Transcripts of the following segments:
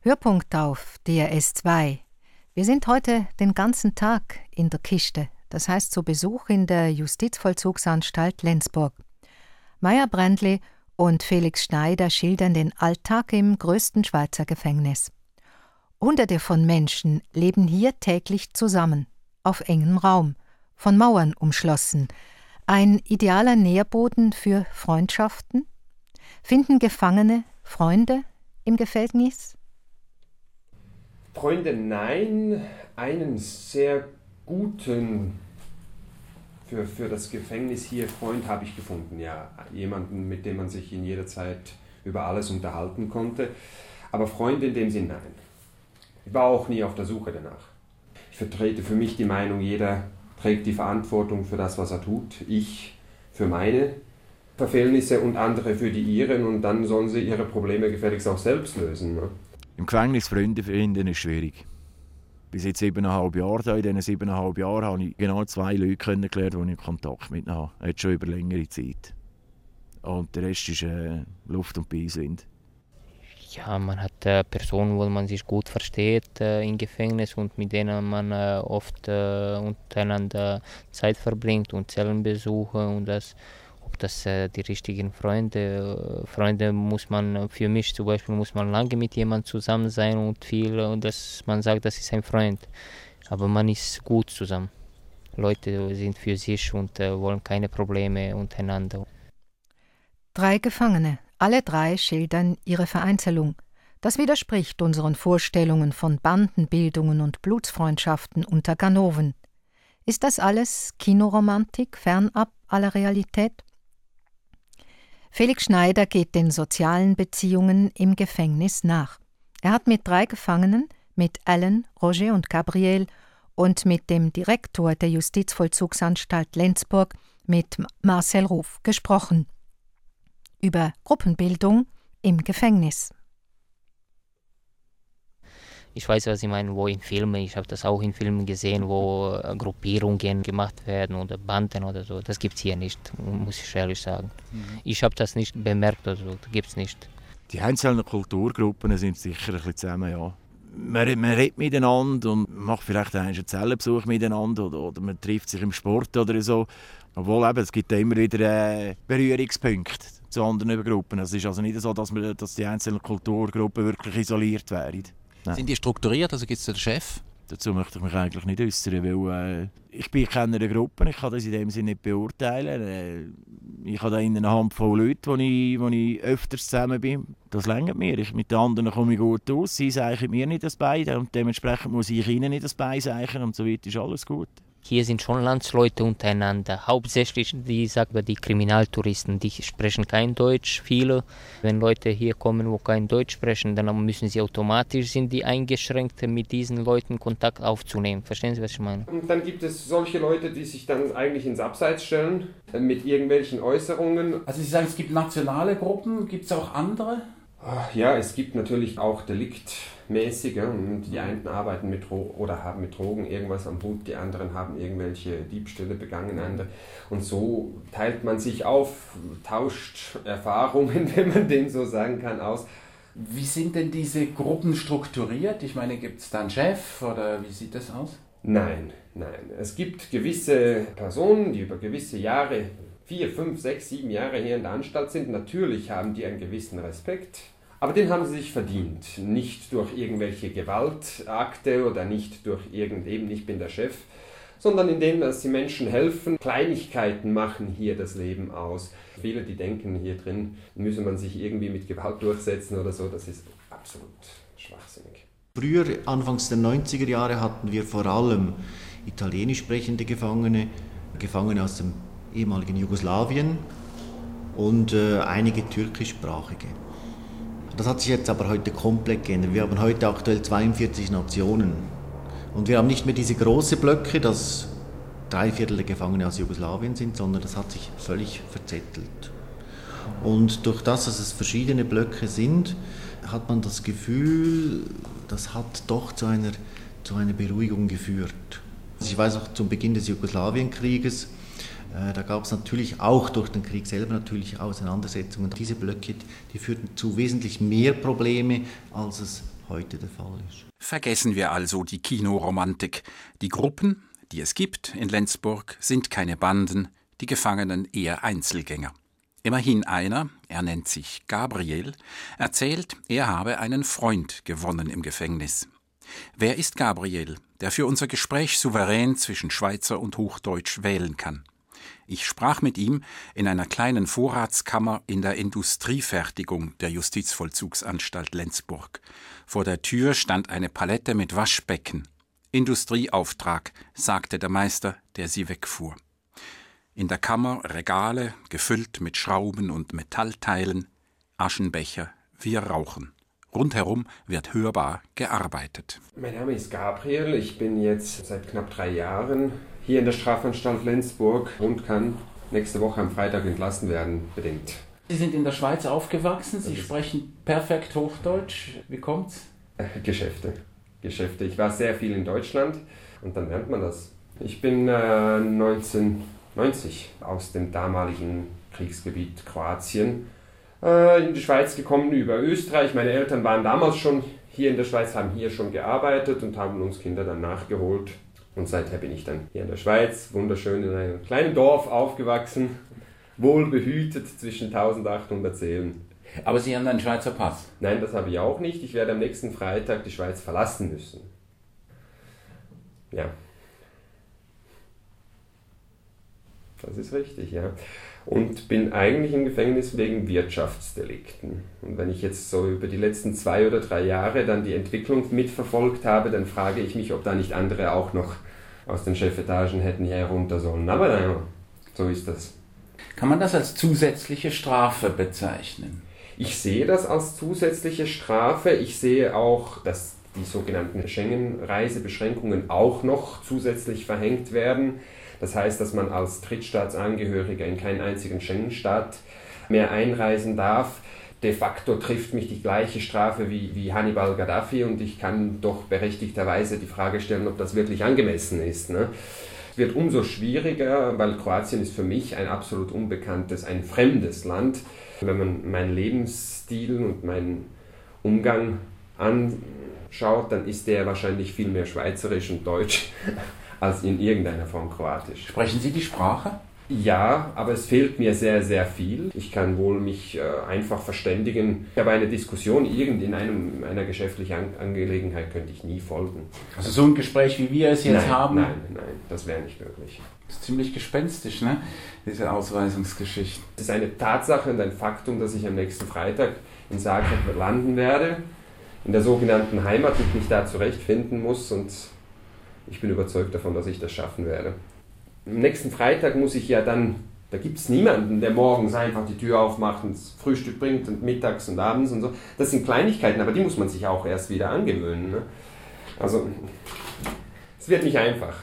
Hörpunkt auf DRS 2. Wir sind heute den ganzen Tag in der Kiste, das heißt zu Besuch in der Justizvollzugsanstalt Lenzburg. Maja Brändli und Felix Schneider schildern den Alltag im größten Schweizer Gefängnis. Hunderte von Menschen leben hier täglich zusammen, auf engem Raum, von Mauern umschlossen. Ein idealer Nährboden für Freundschaften? Finden Gefangene Freunde im Gefängnis? Freunde, nein. Einen sehr guten für das Gefängnis hier Freund habe ich gefunden. Ja, jemanden, mit dem man sich in jeder Zeit über alles unterhalten konnte. Aber Freunde in dem Sinn, nein. Ich war auch nie auf der Suche danach. Ich vertrete für mich die Meinung, jeder trägt die Verantwortung für das, was er tut. Ich für meine Verfehlnisse und andere für die ihren. Und dann sollen sie ihre Probleme gefälligst auch selbst lösen. Ne? Im Gefängnis Freunde finden ist schwierig. Bis jetzt 7,5 Jahre da. In diesen 7,5 Jahren habe ich genau 2 Leute kennengelernt, die ich Kontakt mit ihnen habe. Jetzt schon über längere Zeit. Und der Rest ist Luft und Beiswind. Ja, man hat Personen, wo man sich gut versteht im Gefängnis und mit denen man oft untereinander Zeit verbringt und Zellenbesuche und das. Ob das die richtigen Freunde muss man, für mich zum Beispiel, muss man lange mit jemandem zusammen sein und viel, und dass man sagt, das ist ein Freund. Aber man ist gut zusammen. Leute sind für sich und wollen keine Probleme untereinander. 3 Gefangene, alle 3 schildern ihre Vereinzelung. Das widerspricht unseren Vorstellungen von Bandenbildungen und Blutsfreundschaften unter Ganoven. Ist das alles Kinoromantik, fernab aller Realität? Felix Schneider geht den sozialen Beziehungen im Gefängnis nach. Er hat mit 3 Gefangenen, mit Alan, Roger und Gabriel und mit dem Direktor der Justizvollzugsanstalt Lenzburg, mit Marcel Ruf, gesprochen. Über Gruppenbildung im Gefängnis. Ich weiß, was ich meine, wo in Filmen, ich habe das auch in Filmen gesehen, wo Gruppierungen gemacht werden oder Banden oder so. Das gibt es hier nicht, muss ich ehrlich sagen. Ich habe das nicht bemerkt oder so, das gibt es nicht. Die einzelnen Kulturgruppen sind sicher ein bisschen zusammen, ja. Man redet miteinander und macht vielleicht einen Zellenbesuch miteinander oder man trifft sich im Sport oder so. Obwohl eben, es gibt immer wieder Berührungspunkte zu anderen Gruppen. Es ist also nicht so, dass die einzelnen Kulturgruppen wirklich isoliert wären. Nein. Sind die strukturiert? Also gibt es den Chef? Dazu möchte ich mich eigentlich nicht äußern, weil ich bin keiner der Gruppen, ich kann das in dem Sinne nicht beurteilen. Ich habe da eine Handvoll Leute, wo ich öfters zusammen bin. Das reicht mir. Mit den anderen komme ich gut aus, sie zeichnen mir nicht das Bein und dementsprechend muss ich ihnen nicht das Bein zeichnen und so weiter ist alles gut. Hier sind schon Landsleute untereinander, hauptsächlich die Kriminaltouristen, die sprechen kein Deutsch, viele. Wenn Leute hier kommen, wo kein Deutsch sprechen, dann müssen sie automatisch, sind die eingeschränkt, mit diesen Leuten Kontakt aufzunehmen. Verstehen Sie, was ich meine? Und dann gibt es solche Leute, die sich dann eigentlich ins Abseits stellen, mit irgendwelchen Äußerungen. Also Sie sagen, es gibt nationale Gruppen, gibt es auch andere? Ja, es gibt natürlich auch deliktmäßige und die einen arbeiten oder haben mit Drogen irgendwas am Hut, die anderen haben irgendwelche Diebstähle begangen. Und so teilt man sich auf, tauscht Erfahrungen, wenn man dem so sagen kann, aus. Wie sind denn diese Gruppen strukturiert? Ich meine, gibt es da einen Chef oder wie sieht das aus? Nein. Es gibt gewisse Personen, die über gewisse Jahre, 4, 5, 6, 7 Jahre hier in der Anstalt sind. Natürlich haben die einen gewissen Respekt. Aber den haben sie sich verdient. Nicht durch irgendwelche Gewaltakte oder nicht durch ich bin der Chef, sondern indem, dass sie Menschen helfen. Kleinigkeiten machen hier das Leben aus. Viele, die denken, hier drin müsse man sich irgendwie mit Gewalt durchsetzen oder so, das ist absolut schwachsinnig. Früher, anfangs der 90er Jahre, hatten wir vor allem italienisch sprechende Gefangene aus dem ehemaligen Jugoslawien und einige türkischsprachige. Das hat sich jetzt aber heute komplett geändert. Wir haben heute aktuell 42 Nationen. Und wir haben nicht mehr diese großen Blöcke, dass 3/4 der Gefangene aus Jugoslawien sind, sondern das hat sich völlig verzettelt. Und durch das, dass es verschiedene Blöcke sind, hat man das Gefühl, das hat doch zu einer Beruhigung geführt. Ich weiß noch, zum Beginn des Jugoslawienkrieges, da gab es natürlich auch durch den Krieg selber natürlich Auseinandersetzungen. Diese Blöcke, die führten zu wesentlich mehr Probleme, als es heute der Fall ist. Vergessen wir also die Kinoromantik. Die Gruppen, die es gibt in Lenzburg, sind keine Banden, die Gefangenen eher Einzelgänger. Immerhin einer, er nennt sich Gabriel, erzählt, er habe einen Freund gewonnen im Gefängnis. Wer ist Gabriel, der für unser Gespräch souverän zwischen Schweizer und Hochdeutsch wählen kann? Ich sprach mit ihm in einer kleinen Vorratskammer in der Industriefertigung der Justizvollzugsanstalt Lenzburg. Vor der Tür stand eine Palette mit Waschbecken. Industrieauftrag, sagte der Meister, der sie wegfuhr. In der Kammer Regale, gefüllt mit Schrauben und Metallteilen, Aschenbecher, wir rauchen. Rundherum wird hörbar gearbeitet. Mein Name ist Gabriel, ich bin jetzt seit knapp 3 Jahren hier in der Strafanstalt Lenzburg und kann nächste Woche am Freitag entlassen werden, bedingt. Sie sind in der Schweiz aufgewachsen, Sie sprechen perfekt Hochdeutsch. Wie kommt's? Geschäfte. Ich war sehr viel in Deutschland und dann lernt man das. Ich bin 1990 aus dem damaligen Kriegsgebiet Kroatien in die Schweiz gekommen über Österreich. Meine Eltern waren damals schon hier in der Schweiz, haben hier schon gearbeitet und haben uns Kinder dann nachgeholt. Und seither bin ich dann hier in der Schweiz, wunderschön in einem kleinen Dorf aufgewachsen, wohlbehütet zwischen 1800 Seelen. Aber Sie haben einen Schweizer Pass? Nein, das habe ich auch nicht. Ich werde am nächsten Freitag die Schweiz verlassen müssen. Ja. Das ist richtig, ja. Und bin eigentlich im Gefängnis wegen Wirtschaftsdelikten. Und wenn ich jetzt so über die letzten 2 oder 3 Jahre dann die Entwicklung mitverfolgt habe, dann frage ich mich, ob da nicht andere auch noch aus den Chefetagen hätten hier herunter sollen. Aber naja, so ist das. Kann man das als zusätzliche Strafe bezeichnen? Ich sehe das als zusätzliche Strafe. Ich sehe auch, dass die sogenannten Schengen-Reisebeschränkungen auch noch zusätzlich verhängt werden. Das heißt, dass man als Drittstaatsangehöriger in keinen einzigen Schengen-Staat mehr einreisen darf. De facto trifft mich die gleiche Strafe wie Hannibal Gaddafi und ich kann doch berechtigterweise die Frage stellen, ob das wirklich angemessen ist. Ne? Es wird umso schwieriger, weil Kroatien ist für mich ein absolut unbekanntes, ein fremdes Land. Wenn man meinen Lebensstil und meinen Umgang anschaut, dann ist der wahrscheinlich viel mehr schweizerisch und deutsch als in irgendeiner Form kroatisch. Sprechen Sie die Sprache? Ja, aber es fehlt mir sehr, sehr viel. Ich kann wohl mich einfach verständigen. Aber eine Diskussion in einer geschäftlichen Angelegenheit könnte ich nie folgen. Also so ein Gespräch, wie wir es jetzt haben? Nein, das wäre nicht möglich. Das ist ziemlich gespenstisch, ne? Diese Ausweisungsgeschichte. Es ist eine Tatsache und ein Faktum, dass ich am nächsten Freitag in Zagreb landen werde, in der sogenannten Heimat und mich da zurechtfinden muss und ich bin überzeugt davon, dass ich das schaffen werde. Am nächsten Freitag muss ich ja dann, da gibt es niemanden, der morgens einfach die Tür aufmacht und das Frühstück bringt und mittags und abends und so. Das sind Kleinigkeiten, aber die muss man sich auch erst wieder angewöhnen. Ne? Also, es wird nicht einfach.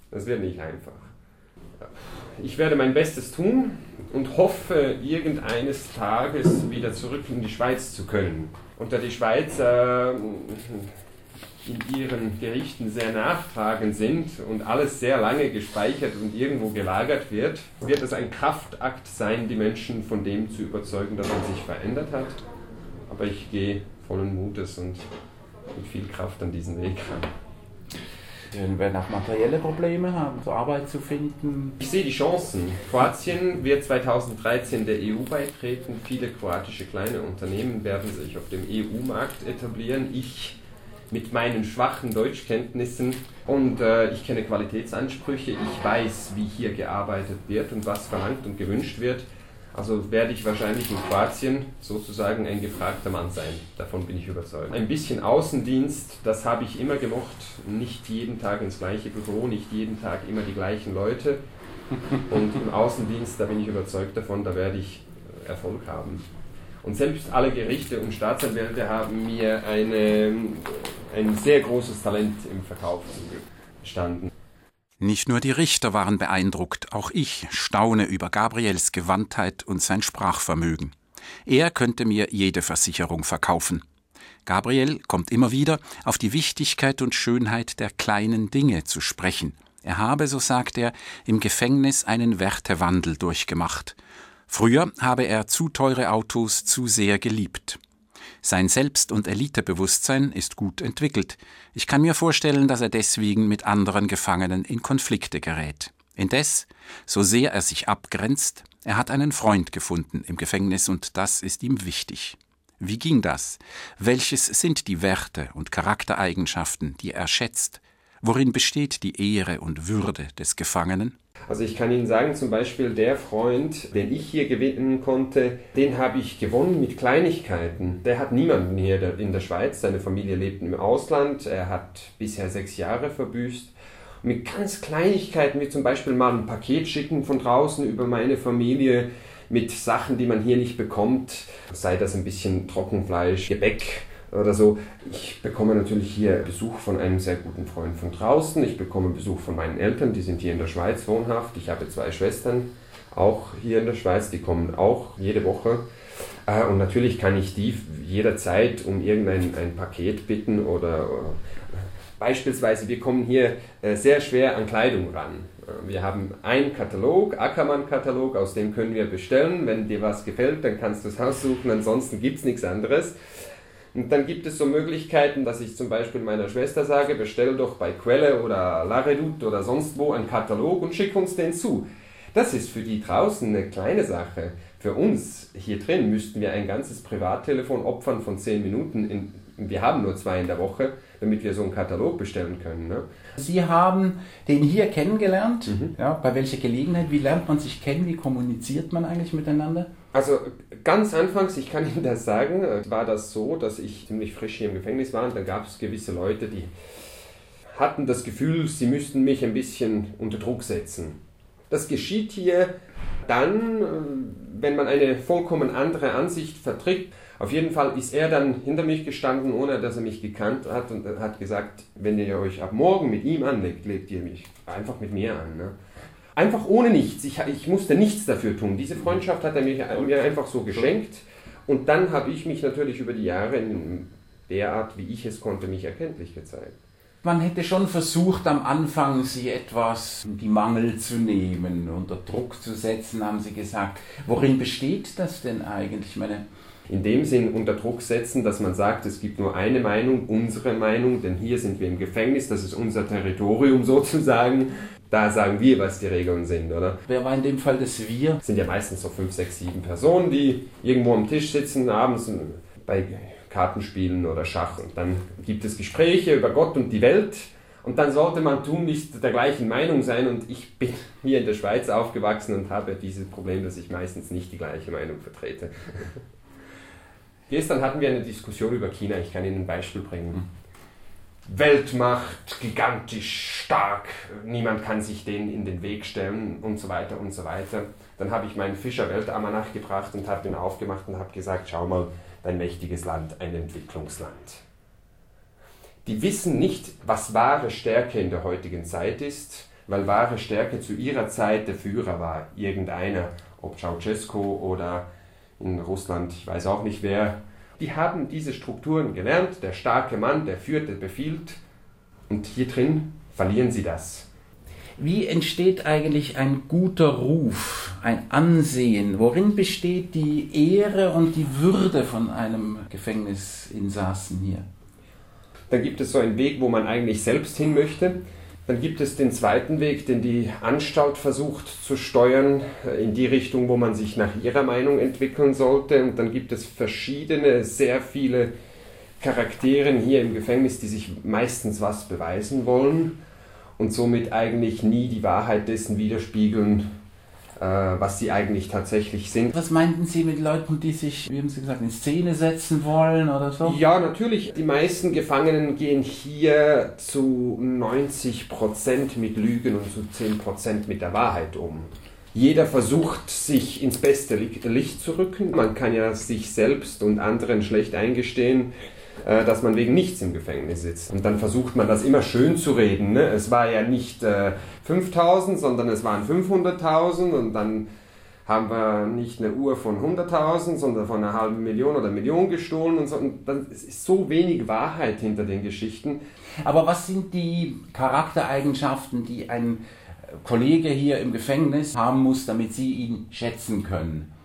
Ich werde mein Bestes tun und hoffe, irgendeines Tages wieder zurück in die Schweiz zu können. Und da die Schweizer in ihren Gerichten sehr nachtragend sind und alles sehr lange gespeichert und irgendwo gelagert wird es ein Kraftakt sein, die Menschen von dem zu überzeugen, dass man sich verändert hat. Aber ich gehe vollen Mutes und mit viel Kraft an diesen Weg ran. Wir werden auch materielle Probleme haben, so Arbeit zu finden. Ich sehe die Chancen. Kroatien wird 2013 der EU beitreten. Viele kroatische kleine Unternehmen werden sich auf dem EU-Markt etablieren. Ich mit meinen schwachen Deutschkenntnissen und ich kenne Qualitätsansprüche. Ich weiß, wie hier gearbeitet wird und was verlangt und gewünscht wird. Also werde ich wahrscheinlich in Kroatien sozusagen ein gefragter Mann sein. Davon bin ich überzeugt. Ein bisschen Außendienst, das habe ich immer gemocht. Nicht jeden Tag ins gleiche Büro, nicht jeden Tag immer die gleichen Leute. Und im Außendienst, da bin ich überzeugt davon, da werde ich Erfolg haben. Und selbst alle Gerichte und Staatsanwälte haben mir ein sehr großes Talent im Verkauf zugestanden. Nicht nur die Richter waren beeindruckt, auch ich staune über Gabriels Gewandtheit und sein Sprachvermögen. Er könnte mir jede Versicherung verkaufen. Gabriel kommt immer wieder auf die Wichtigkeit und Schönheit der kleinen Dinge zu sprechen. Er habe, so sagt er, im Gefängnis einen Wertewandel durchgemacht. Früher habe er zu teure Autos zu sehr geliebt. Sein Selbst- und Elitebewusstsein ist gut entwickelt. Ich kann mir vorstellen, dass er deswegen mit anderen Gefangenen in Konflikte gerät. Indes, so sehr er sich abgrenzt, er hat einen Freund gefunden im Gefängnis und das ist ihm wichtig. Wie ging das? Welches sind die Werte und Charaktereigenschaften, die er schätzt? Worin besteht die Ehre und Würde des Gefangenen? Also ich kann Ihnen sagen, zum Beispiel der Freund, den ich hier gewinnen konnte, den habe ich gewonnen mit Kleinigkeiten. Der hat niemanden hier in der Schweiz, seine Familie lebt im Ausland, er hat bisher 6 Jahre verbüßt. Mit ganz Kleinigkeiten, wie zum Beispiel mal ein Paket schicken von draußen über meine Familie mit Sachen, die man hier nicht bekommt, sei das ein bisschen Trockenfleisch, Gebäck oder so. Ich bekomme natürlich hier Besuch von einem sehr guten Freund von draußen. Ich bekomme Besuch von meinen Eltern, die sind hier in der Schweiz wohnhaft. Ich habe 2 Schwestern, auch hier in der Schweiz, die kommen auch jede Woche. Und natürlich kann ich die jederzeit um irgendein Paket bitten oder beispielsweise, wir kommen hier sehr schwer an Kleidung ran. Wir haben einen Katalog, Ackermann-Katalog, aus dem können wir bestellen. Wenn dir was gefällt, dann kannst du es aussuchen, ansonsten gibt es nichts anderes. Und dann gibt es so Möglichkeiten, dass ich zum Beispiel meiner Schwester sage, bestell doch bei Quelle oder La Redoute oder sonst wo einen Katalog und schick uns den zu. Das ist für die draußen eine kleine Sache. Für uns hier drin müssten wir ein ganzes Privattelefon opfern von 10 Minuten. Wir haben nur 2 in der Woche, damit wir so einen Katalog bestellen können. Ne? Sie haben den hier kennengelernt. Ja, bei welcher Gelegenheit? Wie lernt man sich kennen? Wie kommuniziert man eigentlich miteinander? Also ganz anfangs, ich kann Ihnen das sagen, war das so, dass ich ziemlich frisch hier im Gefängnis war und dann gab es gewisse Leute, die hatten das Gefühl, sie müssten mich ein bisschen unter Druck setzen. Das geschieht hier dann, wenn man eine vollkommen andere Ansicht vertritt. Auf jeden Fall ist er dann hinter mich gestanden, ohne dass er mich gekannt hat und hat gesagt, wenn ihr euch ab morgen mit ihm anlegt, legt ihr mich einfach mit mir an. Ne? Einfach ohne nichts. Ich musste nichts dafür tun. Diese Freundschaft hat er mir einfach so geschenkt. Und dann habe ich mich natürlich über die Jahre in der Art, wie ich es konnte, mich erkenntlich gezeigt. Man hätte schon versucht, am Anfang sie etwas die Mangel zu nehmen, unter Druck zu setzen, haben Sie gesagt. Worin besteht das denn eigentlich? In dem Sinn unter Druck setzen, dass man sagt, es gibt nur eine Meinung, unsere Meinung, denn hier sind wir im Gefängnis, das ist unser Territorium sozusagen. Da sagen wir, was die Regeln sind, oder? Wer war in dem Fall das Wir? Es sind ja meistens so 5, 6, 7 Personen, die irgendwo am Tisch sitzen, abends bei Kartenspielen oder Schach. Und dann gibt es Gespräche über Gott und die Welt. Und dann sollte man tunlichst der gleichen Meinung sein. Und ich bin hier in der Schweiz aufgewachsen und habe dieses Problem, dass ich meistens nicht die gleiche Meinung vertrete. Gestern hatten wir eine Diskussion über China. Ich kann Ihnen ein Beispiel bringen. Weltmacht, gigantisch stark, niemand kann sich denen in den Weg stellen und so weiter und so weiter. Dann habe ich meinen Fischer-Weltalmanach gebracht und habe den aufgemacht und habe gesagt, schau mal, ein mächtiges Land, ein Entwicklungsland. Die wissen nicht, was wahre Stärke in der heutigen Zeit ist, weil wahre Stärke zu ihrer Zeit der Führer war, irgendeiner, ob Ceausescu oder in Russland, ich weiß auch nicht wer. Die haben diese Strukturen gelernt, der starke Mann, der führt, der befiehlt und hier drin verlieren sie das. Wie entsteht eigentlich ein guter Ruf, ein Ansehen? Worin besteht die Ehre und die Würde von einem Gefängnisinsassen hier? Dann gibt es so einen Weg, wo man eigentlich selbst hin möchte. Dann gibt es den zweiten Weg, den die Anstalt versucht zu steuern, in die Richtung, wo man sich nach ihrer Meinung entwickeln sollte. Und dann gibt es verschiedene, sehr viele Charaktere hier im Gefängnis, die sich meistens was beweisen wollen und somit eigentlich nie die Wahrheit dessen widerspiegeln, was sie eigentlich tatsächlich sind. Was meinten Sie mit Leuten, die sich, wie haben Sie gesagt, in Szene setzen wollen oder so? Ja, natürlich. Die meisten Gefangenen gehen hier zu 90% mit Lügen und zu 10% mit der Wahrheit um. Jeder versucht, sich ins beste Licht zu rücken. Man kann ja sich selbst und anderen schlecht eingestehen, dass man wegen nichts im Gefängnis sitzt. Und dann versucht man das immer schön zu reden. Ne? Es war ja nicht 5.000, sondern es waren 500.000 und dann haben wir nicht eine Uhr von 100.000, sondern von 500.000 oder 1 Million gestohlen und so. Und dann ist so wenig Wahrheit hinter den Geschichten. Aber was sind die Charaktereigenschaften, die ein Kollege hier im Gefängnis haben muss, damit Sie ihn schätzen können?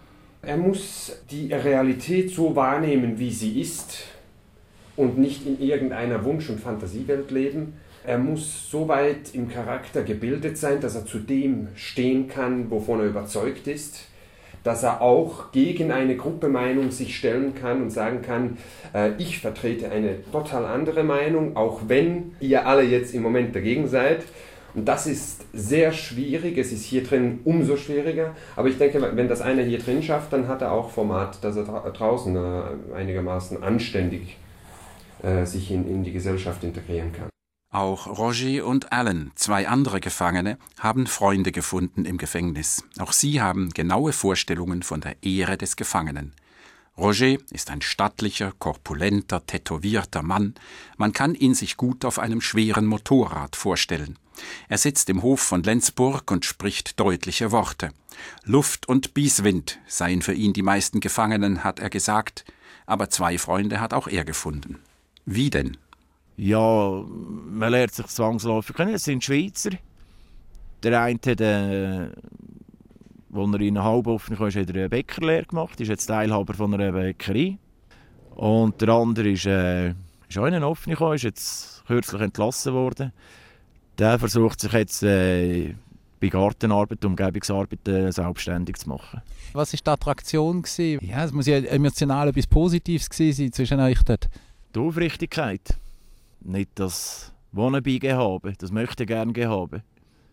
Er muss die Realität so wahrnehmen, wie sie ist und nicht in irgendeiner Wunsch- und Fantasiewelt leben. Er muss so weit im Charakter gebildet sein, dass er zu dem stehen kann, wovon er überzeugt ist, dass er auch gegen eine Gruppemeinung sich stellen kann und sagen kann, ich vertrete eine total andere Meinung, auch wenn ihr alle jetzt im Moment dagegen seid. Und das ist sehr schwierig, es ist hier drin umso schwieriger, aber ich denke, wenn das einer hier drin schafft, dann hat er auch Format, dass er draußen einigermaßen anständig sich in die Gesellschaft integrieren kann. Auch Roger und Alan, 2 andere Gefangene, haben Freunde gefunden im Gefängnis. Auch sie haben genaue Vorstellungen von der Ehre des Gefangenen. Roger ist ein stattlicher, korpulenter, tätowierter Mann. Man kann ihn sich gut auf einem schweren Motorrad vorstellen. Er sitzt im Hof von Lenzburg und spricht deutliche Worte. Luft und Bieswind seien für ihn die meisten Gefangenen, hat er gesagt. Aber 2 Freunde hat auch er gefunden. Wie denn? Ja, man lernt sich zwangsläufig kennen. Es sind Schweizer. Der eine hat, als er in einer Halboffen kam, hat er eine Bäckerlehre gemacht, ist jetzt Teilhaber von einer Bäckerei. Und der andere ist auch in eine Offene gekommen, ist jetzt kürzlich entlassen worden. Der versucht sich jetzt bei Gartenarbeit, Umgebungsarbeit selbstständig zu machen. Was war die Attraktion? Ja, es muss ja emotional etwas Positives gewesen sein zwischen euch dort. Die Aufrichtigkeit. Nicht das Wannabe haben, das möchte gerne haben.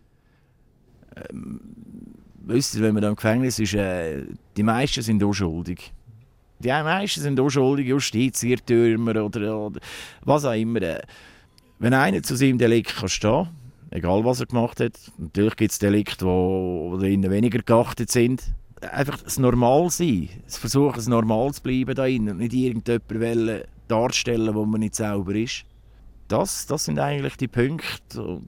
Wisst ihr, wenn man da im Gefängnis ist, die meisten sind unschuldig. Die meisten sind unschuldig, Justizirrtümer oder was auch immer. Wenn einer zu seinem Delikt kann stehen, egal was er gemacht hat, natürlich gibt es Delikte, die innen weniger geachtet sind. Einfach das Normal sein, das Versuchen, es normal zu bleiben da innen und nicht irgendjemanden darstellen, wo man nicht selber ist. Das sind eigentlich die Punkte,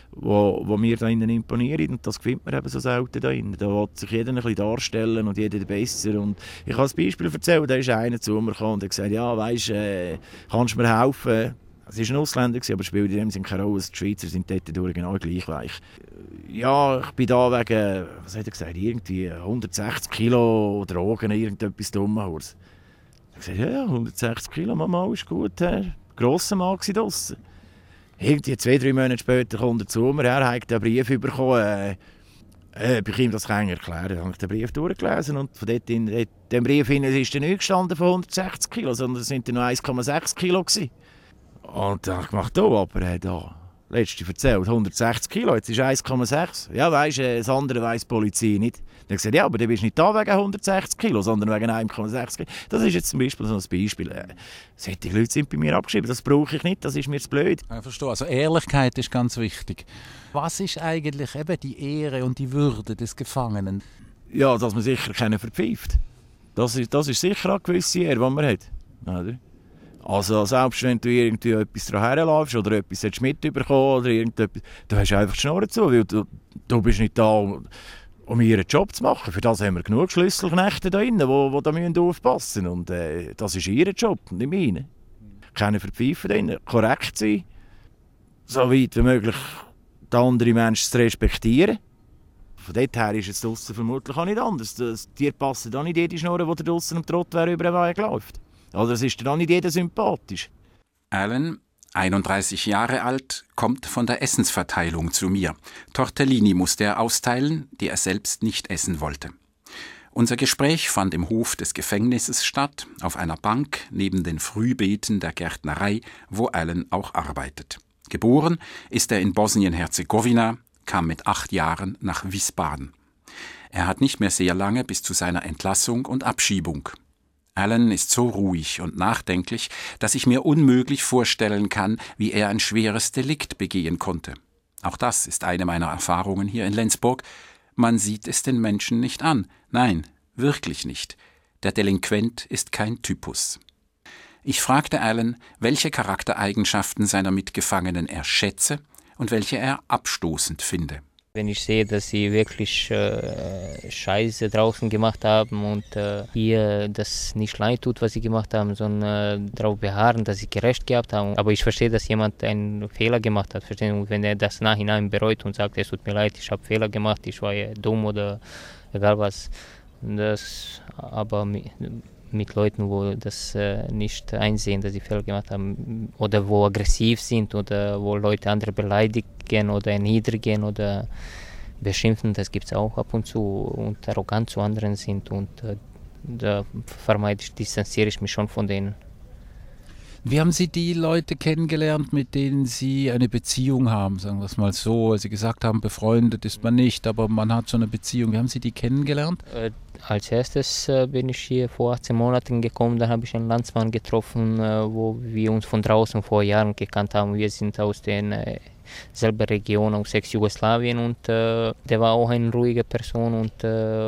wo mir da innen imponieren, und das findet man eben so selten da innen. Da will sich jeder ein bisschen darstellen und jeder besser. Und ich kann ein Beispiel erzählen, da ist einer zu mir gekommen und hat gesagt, ja, weisst, kannst du mir helfen? Es war ein Ausländer, aber spielt in dem Sinne keine Rolle. Die Schweizer sind dort genau gleich weich. Ja, ich bin da wegen, was hat er gesagt, irgendwie 160 Kilo Drogen, irgendetwas Dummes. Ich habe gesagt, ja, 160 Kilo, Mama, ist gut, grosser Mann war draussen. Irgendwie 2-3 Monate später kommt er zu mir, er hat einen Brief bekommen, ob ich ihm das erklären kann. Dann habe ich den Brief durchgelesen und von dort in dem Brief ist dann nicht gestanden von 160 Kilo, sondern es waren nur 1,6 Kilo gewesen. Und dann habe ich gedacht, aber er hat da letzte erzählt, 160 Kilo, jetzt ist 1,6. Ja, weisst, das andere weiss die Polizei nicht. Dann habe ich gesagt, ja, aber du bist nicht da wegen 160 Kilo, sondern wegen 1,6 Kilo. Das ist jetzt zum Beispiel so ein Beispiel. Solche Leute sind bei mir abgeschrieben, das brauche ich nicht, das ist mir zu blöd. Ich verstehe, also Ehrlichkeit ist ganz wichtig. Was ist eigentlich eben die Ehre und die Würde des Gefangenen? Ja, dass man sicher keinen verpfeift. Das ist sicher eine gewisse Ehre, die man hat. Oder? Also selbst wenn du irgendwie etwas daran herläufst oder etwas mitbekommen oder irgendetwas, du hast einfach die Schnurren zu, weil du bist nicht da, um ihren Job zu machen. Für das haben wir genug Schlüsselknechte da drinnen, die da aufpassen müssen. Und das ist ihr Job, nicht meine. Keine Verpfeifen da drinnen, korrekt sein, so weit wie möglich den anderen Menschen zu respektieren. Von dort her ist es draussen vermutlich auch nicht anders. Dir passen auch nicht jede Schnurren, die draussen am Trottoir über den Weg läuft. Oder es ist dir auch nicht jeder sympathisch. Alan, 31 Jahre alt, kommt von der Essensverteilung zu mir. Tortellini musste er austeilen, die er selbst nicht essen wollte. Unser Gespräch fand im Hof des Gefängnisses statt, auf einer Bank neben den Frühbeeten der Gärtnerei, wo Alan auch arbeitet. Geboren ist er in Bosnien-Herzegowina, kam mit 8 Jahren nach Wiesbaden. Er hat nicht mehr sehr lange bis zu seiner Entlassung und Abschiebung. Alan ist so ruhig und nachdenklich, dass ich mir unmöglich vorstellen kann, wie er ein schweres Delikt begehen konnte. Auch das ist eine meiner Erfahrungen hier in Lenzburg. Man sieht es den Menschen nicht an. Nein, wirklich nicht. Der Delinquent ist kein Typus. Ich fragte Alan, welche Charaktereigenschaften seiner Mitgefangenen er schätze und welche er abstoßend finde. Wenn ich sehe, dass sie wirklich Scheiße draußen gemacht haben und hier das nicht leid tut, was sie gemacht haben, sondern darauf beharren, dass sie gerecht gehabt haben. Aber ich verstehe, dass jemand einen Fehler gemacht hat. Und wenn er das nachhinein bereut und sagt, es tut mir leid, ich habe Fehler gemacht, ich war ja dumm oder egal was. Das aber mit Leuten, wo das nicht einsehen, dass sie Fehler gemacht haben oder wo aggressiv sind oder wo Leute andere beleidigen oder erniedrigen oder beschimpfen, das gibt es auch ab und zu und arrogant zu anderen sind und da distanziere ich mich schon von denen. Wie haben Sie die Leute kennengelernt, mit denen Sie eine Beziehung haben, sagen wir es mal so? Als Sie gesagt haben, befreundet ist man nicht, aber man hat so eine Beziehung. Wie haben Sie die kennengelernt? Als erstes bin ich hier vor 18 Monaten gekommen, dann habe ich einen Landsmann getroffen, wo wir uns von draußen vor Jahren gekannt haben. Wir sind aus der selben Region, aus Ex-Jugoslawien und der war auch eine ruhige Person und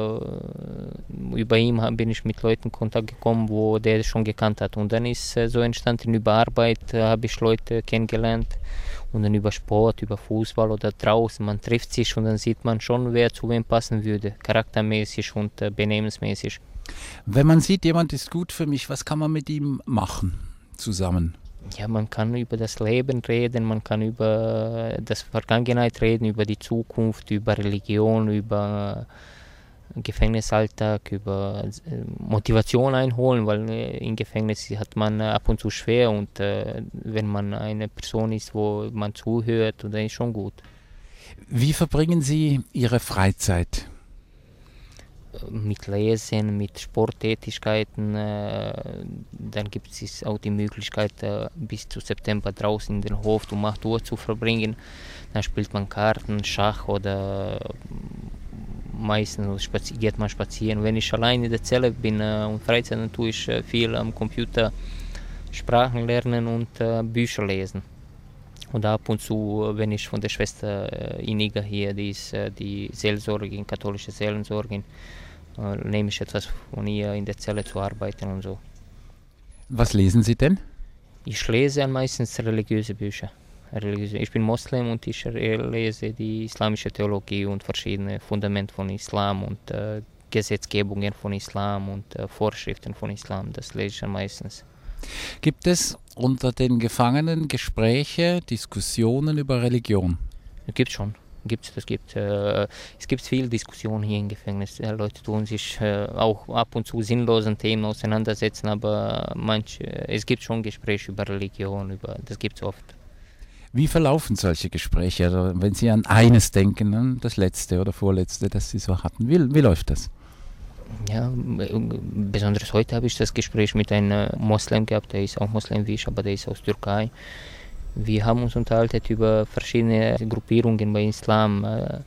über ihn bin ich mit Leuten in Kontakt gekommen, wo der schon gekannt hat. Und dann ist so entstanden, über Arbeit habe ich Leute kennengelernt und dann über Sport, über Fußball oder draußen. Man trifft sich und dann sieht man schon, wer zu wem passen würde, charaktermäßig und benehmensmäßig. Wenn man sieht, jemand ist gut für mich, was kann man mit ihm machen zusammen? Ja, man kann über das Leben reden, man kann über das Vergangenheit reden, über die Zukunft, über Religion, über Gefängnisalltag, über Motivation einholen, weil im Gefängnis hat man ab und zu schwer und wenn man eine Person ist, wo man zuhört, dann ist schon gut. Wie verbringen Sie Ihre Freizeit? Mit Lesen, mit Sporttätigkeiten, dann gibt es auch die Möglichkeit, bis zu September draußen in den Hof um 8 Uhr zu verbringen. Dann spielt man Karten, Schach oder meistens geht man spazieren. Wenn ich allein in der Zelle bin und Freizeit, dann tue ich viel am Computer Sprachen lernen und Bücher lesen. Und ab und zu, wenn ich von der Schwester Iniga hier, die ist die Seelsorgerin, katholische Seelsorgerin, nehme ich etwas von ihr in der Zelle zu arbeiten und so. Was lesen Sie denn? Ich lese meistens religiöse Bücher. Ich bin Moslem und ich lese die islamische Theologie und verschiedene Fundamente von Islam und Gesetzgebungen von Islam und Vorschriften von Islam. Das lese ich meistens. Gibt es unter den Gefangenen Gespräche, Diskussionen über Religion? Gibt es schon. Es gibt viel Diskussion hier im Gefängnis. Leute tun sich auch ab und zu sinnlosen Themen auseinandersetzen, aber es gibt schon Gespräche über Religion, das gibt es oft. Wie verlaufen solche Gespräche? Also wenn Sie an eines denken, an das letzte oder vorletzte, das Sie so hatten, wie läuft das? Ja, besonders heute habe ich das Gespräch mit einem Moslem gehabt, der ist auch Moslem wie ich, aber der ist aus Türkei. Wir haben uns unterhalten über verschiedene Gruppierungen bei Islam.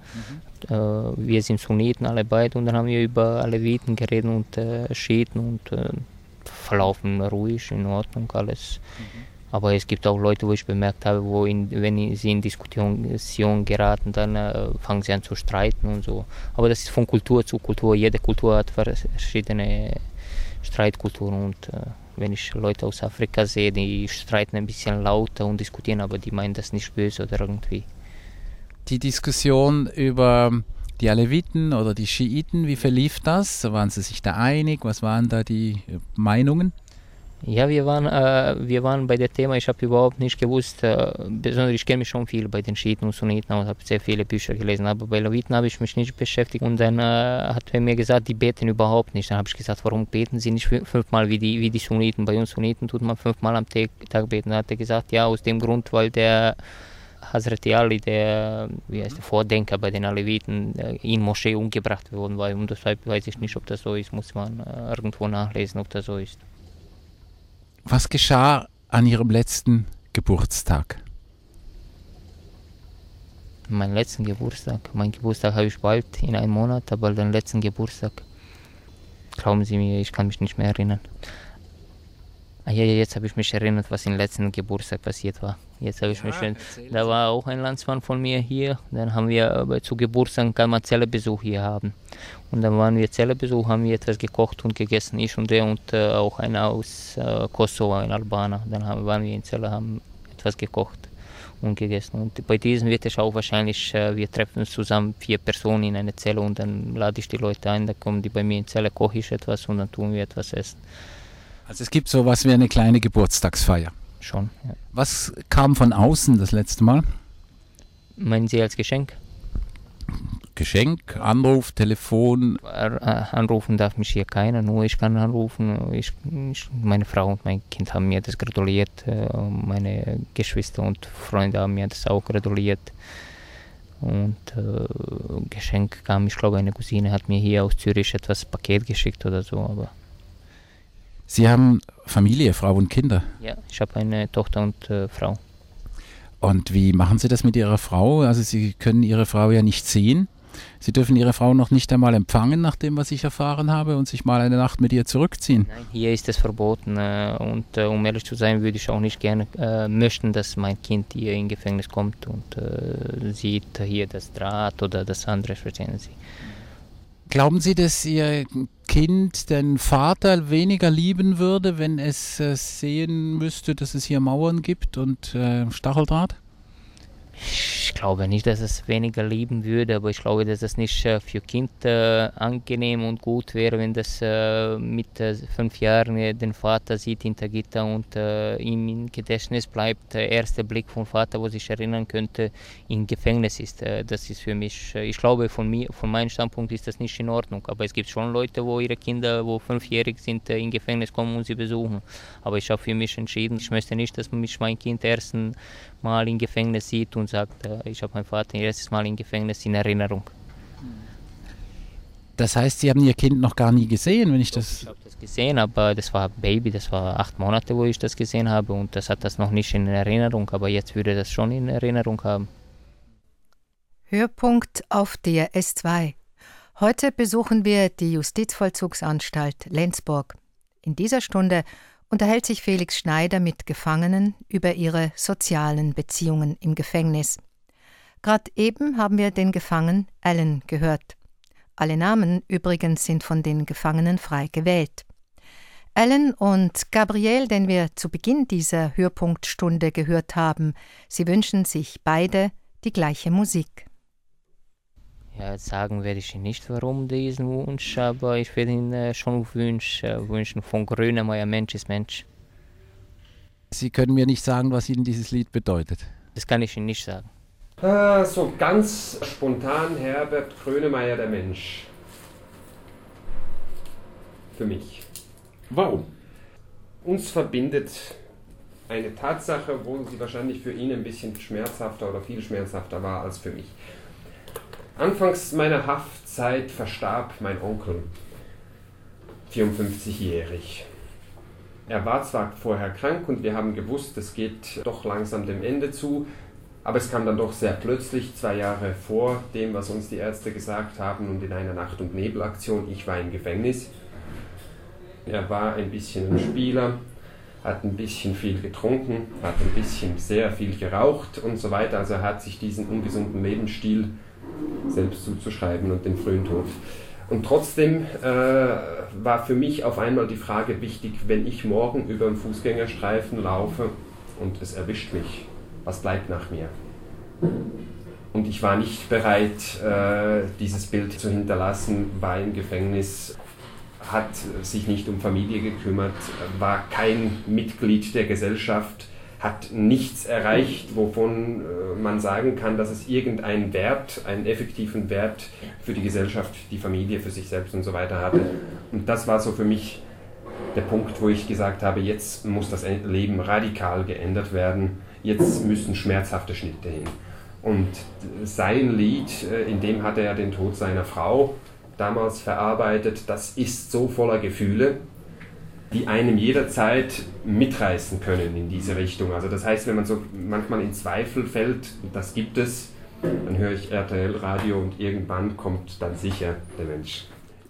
Wir sind Sunniten alle beide und dann haben wir über Aleviten geredet und Schiiten und verlaufen ruhig, in Ordnung alles. Aber es gibt auch Leute, wo ich bemerkt habe, wenn sie in Diskussion geraten, dann fangen sie an zu streiten und so. Aber das ist von Kultur zu Kultur. Jede Kultur hat verschiedene Streitkulturen und wenn ich Leute aus Afrika sehe, die streiten ein bisschen lauter und diskutieren, aber die meinen das nicht böse oder irgendwie. Die Diskussion über die Aleviten oder die Schiiten, wie verlief das? Waren sie sich da einig? Was waren da die Meinungen? Ja, wir waren bei dem Thema, ich habe überhaupt nicht gewusst, besonders ich kenne mich schon viel bei den Schiiten und Sunniten und habe sehr viele Bücher gelesen, aber bei Aleviten habe ich mich nicht beschäftigt und dann hat er mir gesagt, die beten überhaupt nicht. Dann habe ich gesagt, warum beten sie nicht 5-mal wie die Sunniten? Bei uns Sunniten tut man 5-mal am Tag beten. Dann hat er gesagt, ja, aus dem Grund, weil der Hazrat Ali, der Vordenker bei den Aleviten, in Moschee umgebracht worden war und deshalb weiß ich nicht, ob das so ist, muss man irgendwo nachlesen, ob das so ist. Was geschah an Ihrem letzten Geburtstag? Mein Geburtstag habe ich bald in einem Monat, aber den letzten Geburtstag, glauben Sie mir, ich kann mich nicht mehr erinnern. Ja, jetzt habe ich mich erinnert, was im letzten Geburtstag passiert war. Da war auch ein Landsmann von mir hier, dann haben wir zu Geburtstag kann man Zellebesuch hier haben. Und dann waren wir Zellebesuch, haben wir etwas gekocht und gegessen, ich und der und auch einer aus Kosovo, ein Albaner. Dann waren wir in Zelle, haben etwas gekocht und gegessen. Und bei diesem wird es auch wahrscheinlich, wir treffen uns zusammen 4 Personen in einer Zelle und dann lade ich die Leute ein, dann kommen die bei mir in die Zelle, koche ich etwas und dann tun wir etwas essen. Also es gibt sowas wie eine kleine Geburtstagsfeier. Schon, ja. Was kam von außen das letzte Mal? Meinen Sie als Geschenk? Geschenk, Anruf, Telefon? Anrufen darf mich hier keiner, nur ich kann anrufen. Meine Frau und mein Kind haben mir das gratuliert, meine Geschwister und Freunde haben mir das auch gratuliert. Und Geschenk kam, ich glaube, eine Cousine hat mir hier aus Zürich etwas Paket geschickt oder so. Aber Sie haben Familie, Frau und Kinder? Ja, ich habe eine Tochter und Frau. Und wie machen Sie das mit Ihrer Frau? Also Sie können Ihre Frau ja nicht sehen. Sie dürfen Ihre Frau noch nicht einmal empfangen, nach dem, was ich erfahren habe, und sich mal eine Nacht mit ihr zurückziehen. Nein, hier ist es verboten. Und um ehrlich zu sein, würde ich auch nicht gerne möchten, dass mein Kind hier in Gefängnis kommt und sieht hier das Draht oder das andere, verstehen Sie. Glauben Sie, dass Ihr Kind den Vater weniger lieben würde, wenn es sehen müsste, dass es hier Mauern gibt und Stacheldraht? Ich glaube nicht, dass es weniger lieben würde, aber ich glaube, dass es nicht für Kind angenehm und gut wäre, wenn das mit 5 Jahren den Vater sieht hinter Gitter und ihm im Gedächtnis bleibt. Der erste Blick vom Vater, wo sich erinnern könnte, im Gefängnis ist. Das ist für mich, ich glaube, von meinem Standpunkt ist das nicht in Ordnung. Aber es gibt schon Leute, wo ihre Kinder, wo 5-jährig sind, in Gefängnis kommen und sie besuchen. Aber ich habe für mich entschieden, ich möchte nicht, dass mich mein Kind erst mal im Gefängnis sieht und sagt, ich habe meinen Vater erstes Mal im Gefängnis in Erinnerung. Das heißt, Sie haben Ihr Kind noch gar nie gesehen, wenn ich das... Ich habe das gesehen, aber das war Baby, das war 8 Monate, wo ich das gesehen habe und das hat das noch nicht in Erinnerung, aber jetzt würde das schon in Erinnerung haben. Hörpunkt auf DRS 2. Heute besuchen wir die Justizvollzugsanstalt Lenzburg. In dieser Stunde unterhält sich Felix Schneider mit Gefangenen über ihre sozialen Beziehungen im Gefängnis. Gerade eben haben wir den Gefangenen Alan gehört. Alle Namen übrigens sind von den Gefangenen frei gewählt. Alan und Gabriel, den wir zu Beginn dieser Hörpunktstunde gehört haben, sie wünschen sich beide die gleiche Musik. Ja, sagen werde ich nicht, warum diesen Wunsch, aber ich werde ihn schon wünschen von Grönemeyer, Mensch ist Mensch. Sie können mir nicht sagen, was Ihnen dieses Lied bedeutet. Das kann ich Ihnen nicht sagen. So ganz spontan Herbert Grönemeyer, der Mensch. Für mich. Warum? Uns verbindet eine Tatsache, wo sie wahrscheinlich für ihn ein bisschen schmerzhafter oder viel schmerzhafter war als für mich. Anfangs meiner Haftzeit verstarb mein Onkel, 54-jährig. Er war zwar vorher krank und wir haben gewusst, es geht doch langsam dem Ende zu, aber es kam dann doch sehr plötzlich, 2 Jahre vor dem, was uns die Ärzte gesagt haben, und in einer Nacht- und Nebelaktion. Ich war im Gefängnis. Er war ein bisschen ein Spieler, hat ein bisschen viel getrunken, hat ein bisschen sehr viel geraucht und so weiter. Also er hat sich diesen ungesunden Lebensstil selbst zuzuschreiben und den frühen Tod. Und trotzdem war für mich auf einmal die Frage wichtig, wenn ich morgen über einen Fußgängerstreifen laufe und es erwischt mich, was bleibt nach mir? Und ich war nicht bereit, dieses Bild zu hinterlassen, war im Gefängnis, hat sich nicht um Familie gekümmert, war kein Mitglied der Gesellschaft, hat nichts erreicht, wovon man sagen kann, dass es irgendeinen Wert, einen effektiven Wert für die Gesellschaft, die Familie, für sich selbst und so weiter hatte. Und das war so für mich der Punkt, wo ich gesagt habe, jetzt muss das Leben radikal geändert werden, jetzt müssen schmerzhafte Schnitte hin. Und sein Lied, in dem hat er den Tod seiner Frau damals verarbeitet, das ist so voller Gefühle, die einem jederzeit mitreißen können in diese Richtung. Also das heißt, wenn man so manchmal in Zweifel fällt, und das gibt es, dann höre ich RTL-Radio und irgendwann kommt dann sicher der Mensch.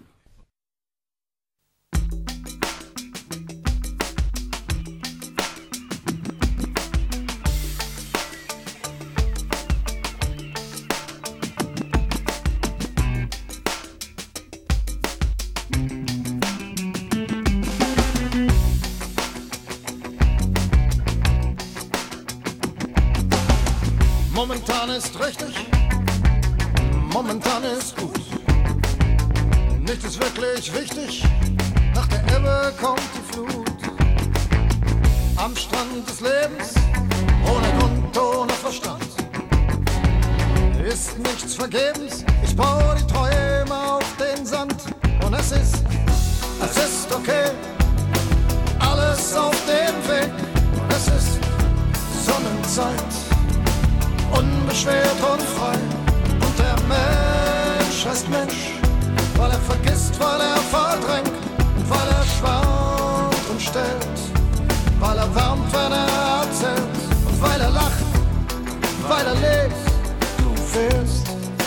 Momentan ist richtig, momentan ist gut. Nichts ist wirklich wichtig, nach der Ebbe kommt die Flut. Am Strand des Lebens, ohne Grund, ohne Verstand, ist nichts vergessen. vergebens. Ich baue die Träume auf den Sand und es ist okay, alles auf dem Weg. Und es ist Sonnenzeit, unbeschwert und frei. Und der Mensch heißt Mensch, weil er vergisst, weil er verdrängt und weil er schwant und stellt, weil er wärmt, wenn er erzählt und weil er lacht, weil er lebt. Du fehlst.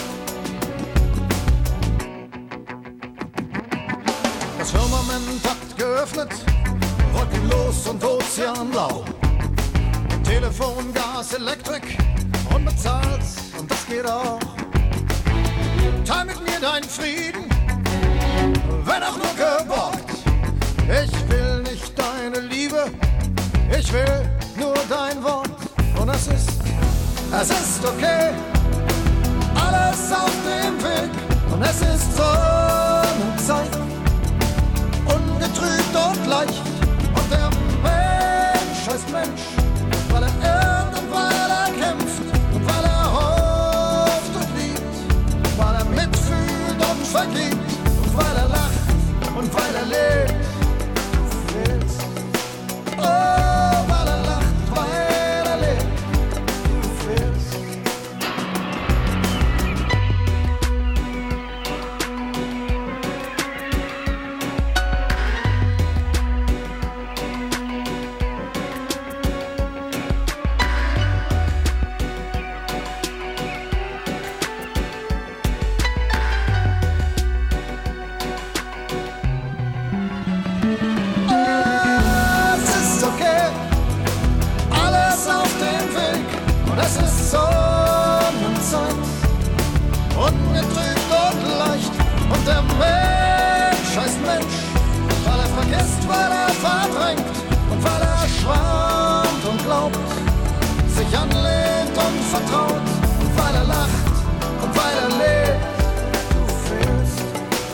Das Firmament hat geöffnet, wolkenlos und ozeanblau. Telefon, Gas, Elektrik, unbezahlt und das geht auch. Teil mit mir deinen Frieden, wenn auch nur geborgt. Ich will nicht deine Liebe, ich will nur dein Wort. Und es ist okay, alles auf dem Weg. Und es ist Sonnenzeit, ungetrübt und leicht. Und der Mensch heißt Mensch, weil er irrt und weil er kämpft und weil er hofft und liebt, weil er mitfühlt und vergibt und weil er lacht und weil er lebt. Du fehlst. Oh, weil er lacht, weil er lebt. Du fehlst. Es ist Sonnenzeit, ungetrübt und leicht. Und der Mensch heißt Mensch, weil er vergisst, weil er verdrängt und weil er schwant und glaubt, sich anlehnt und vertraut. Und weil er lacht und weil er lebt. Du fehlst.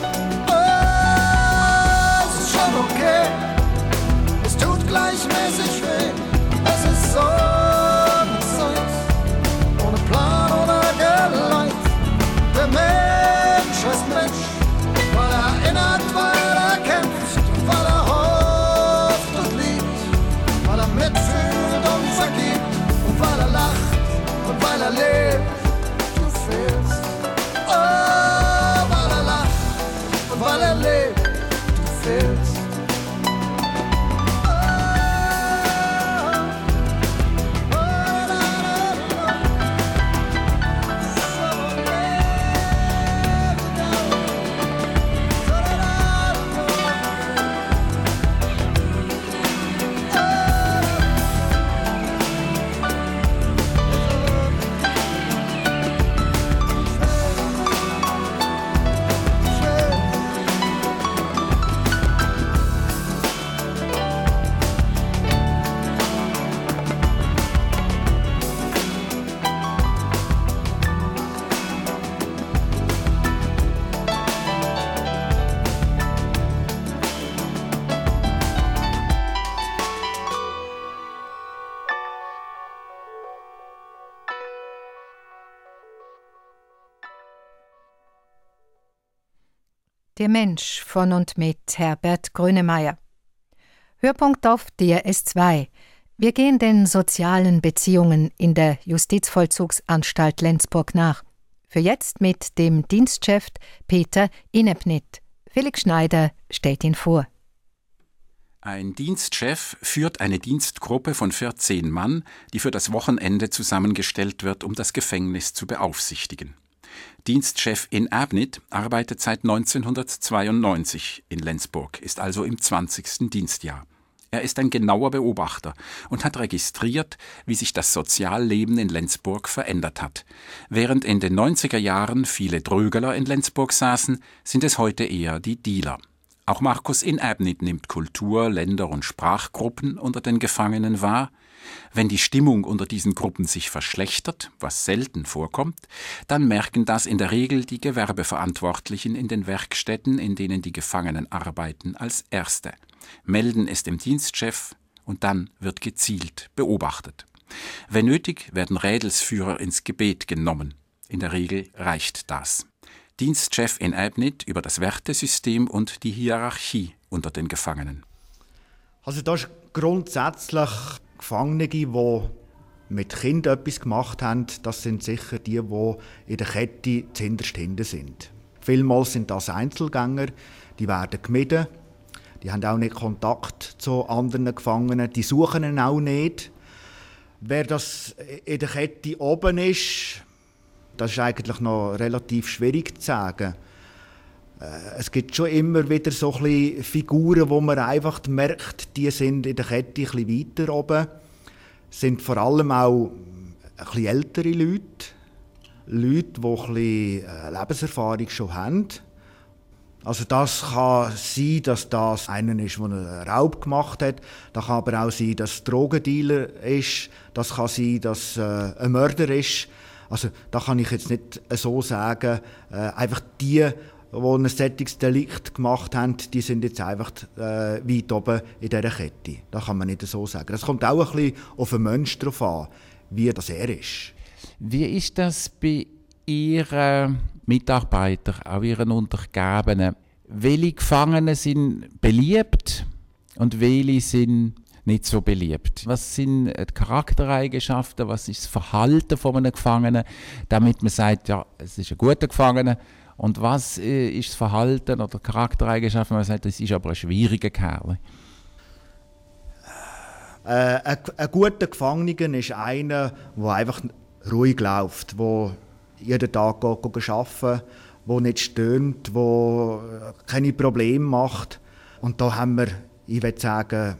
Oh, es ist schon okay, es tut gleichmäßig weh. Es ist Sonnenzeit, ohne Plan oder Geleit. Der Mensch heißt Mensch, weil er erinnert, weil er kämpft, weil er hofft und liebt, weil er mitfühlt und vergibt und weil er lacht und weil er lebt. Du fehlst. Oh, weil er lacht und weil er lebt. Du fehlst. Der Mensch von und mit Herbert Grönemeyer. Hörpunkt auf DRS2. Wir gehen den sozialen Beziehungen in der Justizvollzugsanstalt Lenzburg nach. Für jetzt mit dem Dienstchef Peter Inebnit. Felix Schneider stellt ihn vor. Ein Dienstchef führt eine Dienstgruppe von 14 Mann, die für das Wochenende zusammengestellt wird, um das Gefängnis zu beaufsichtigen. Dienstchef Inebnit arbeitet seit 1992 in Lenzburg, ist also im 20. Dienstjahr. Er ist ein genauer Beobachter und hat registriert, wie sich das Sozialleben in Lenzburg verändert hat. Während in den 90er Jahren viele Drögeler in Lenzburg saßen, sind es heute eher die Dealer. Auch Markus Inebnit nimmt Kultur-, Länder- und Sprachgruppen unter den Gefangenen wahr. Wenn die Stimmung unter diesen Gruppen sich verschlechtert, was selten vorkommt, dann merken das in der Regel die Gewerbeverantwortlichen in den Werkstätten, in denen die Gefangenen arbeiten, als Erste, melden es dem Dienstchef und dann wird gezielt beobachtet. Wenn nötig, werden Rädelsführer ins Gebet genommen. In der Regel reicht das. Dienstchef in Äbnit über das Wertesystem und die Hierarchie unter den Gefangenen. Also das ist grundsätzlich Gefangene, die mit Kindern etwas gemacht haben, das sind sicher die in der Kette zuhinterst hinten sind. Vielmals sind das Einzelgänger, die werden gemieden, die haben auch nicht Kontakt zu anderen Gefangenen, die suchen ihn auch nicht. Wer das in der Kette oben ist, das ist eigentlich noch relativ schwierig zu sagen. Es gibt schon immer wieder so ein bisschen Figuren, wo man einfach merkt, die sind in der Kette ein bisschen weiter oben. Es sind vor allem auch ein bisschen ältere Leute, die ein bisschen Lebenserfahrung schon haben. Also das kann sein, dass das einer ist, der einen Raub gemacht hat. Das kann aber auch sein, dass es ein Drogendealer ist. Das kann sein, dass es ein Mörder ist. Also da kann ich jetzt nicht so sagen. Einfach die ein solches Delikt gemacht haben, die sind jetzt einfach weit oben in dieser Kette. Das kann man nicht so sagen. Das kommt auch ein bisschen auf den Menschen drauf an, wie das er ist. Wie ist das bei Ihren Mitarbeitern, auch Ihren Untergebenen? Welche Gefangene sind beliebt und welche sind nicht so beliebt? Was sind die Charaktereigenschaften, was ist das Verhalten von einem Gefangenen, damit man sagt, ja, es ist ein guter Gefangener? Und was ist das Verhalten oder Charaktereigenschaften, wenn man sagt, das ist aber ein schwieriger Kerl? Ein guter Gefangener ist einer, der einfach ruhig läuft, der jeden Tag arbeiten, der nicht stöhnt, der keine Probleme macht. Und da haben wir, ich würde sagen,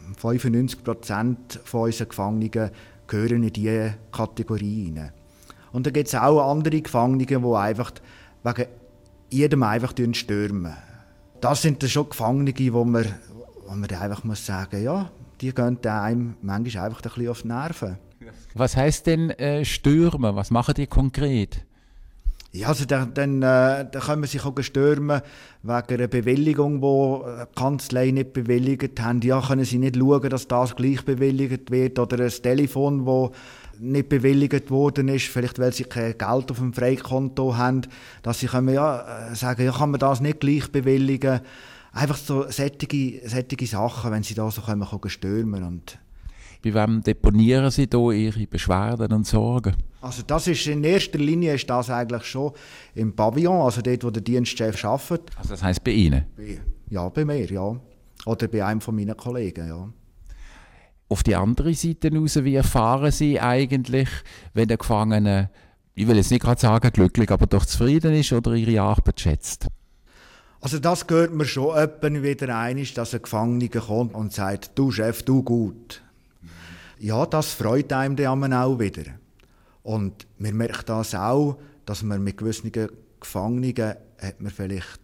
95% von unseren Gefangenen gehören in diese Kategorie hinein. Und da gibt es auch andere Gefangene, die einfach wegen jedem einfach stürmen. Das sind dann schon Gefangene, wo man einfach muss sagen, ja, die gehen einem manchmal einfach ein bisschen auf die Nerven. Was heisst denn stürmen? Was machen die konkret? Ja, also dann können wir sich auch stürmen wegen einer Bewilligung, die die Kanzlei nicht bewilligt haben. Ja, können sie nicht schauen, dass das gleich bewilligt wird, oder ein Telefon, das nicht bewilligt worden ist, vielleicht weil sie kein Geld auf dem Freikonto haben, dass sie können sagen, ja, kann man das nicht gleich bewilligen. Einfach so solche Sachen, wenn sie da so können stürmen. Und bei wem deponieren Sie da Ihre Beschwerden und Sorgen? Also das ist in erster Linie ist das eigentlich schon im Pavillon, also dort, wo der Dienstchef arbeitet. Also das heisst bei Ihnen? Ja, bei mir, ja. Oder bei einem von meinen Kollegen, ja. Auf die andere Seite raus, wie erfahren Sie eigentlich, wenn der Gefangene, ich will jetzt nicht gerade sagen glücklich, aber doch zufrieden ist oder Ihre Arbeit schätzt? Also das hört man schon wieder einmal, dass ein Gefangener kommt und sagt, du Chef, du gut. Ja, das freut einem dann auch wieder. Und man merkt das auch, dass man mit gewissen Gefangenen hat man vielleicht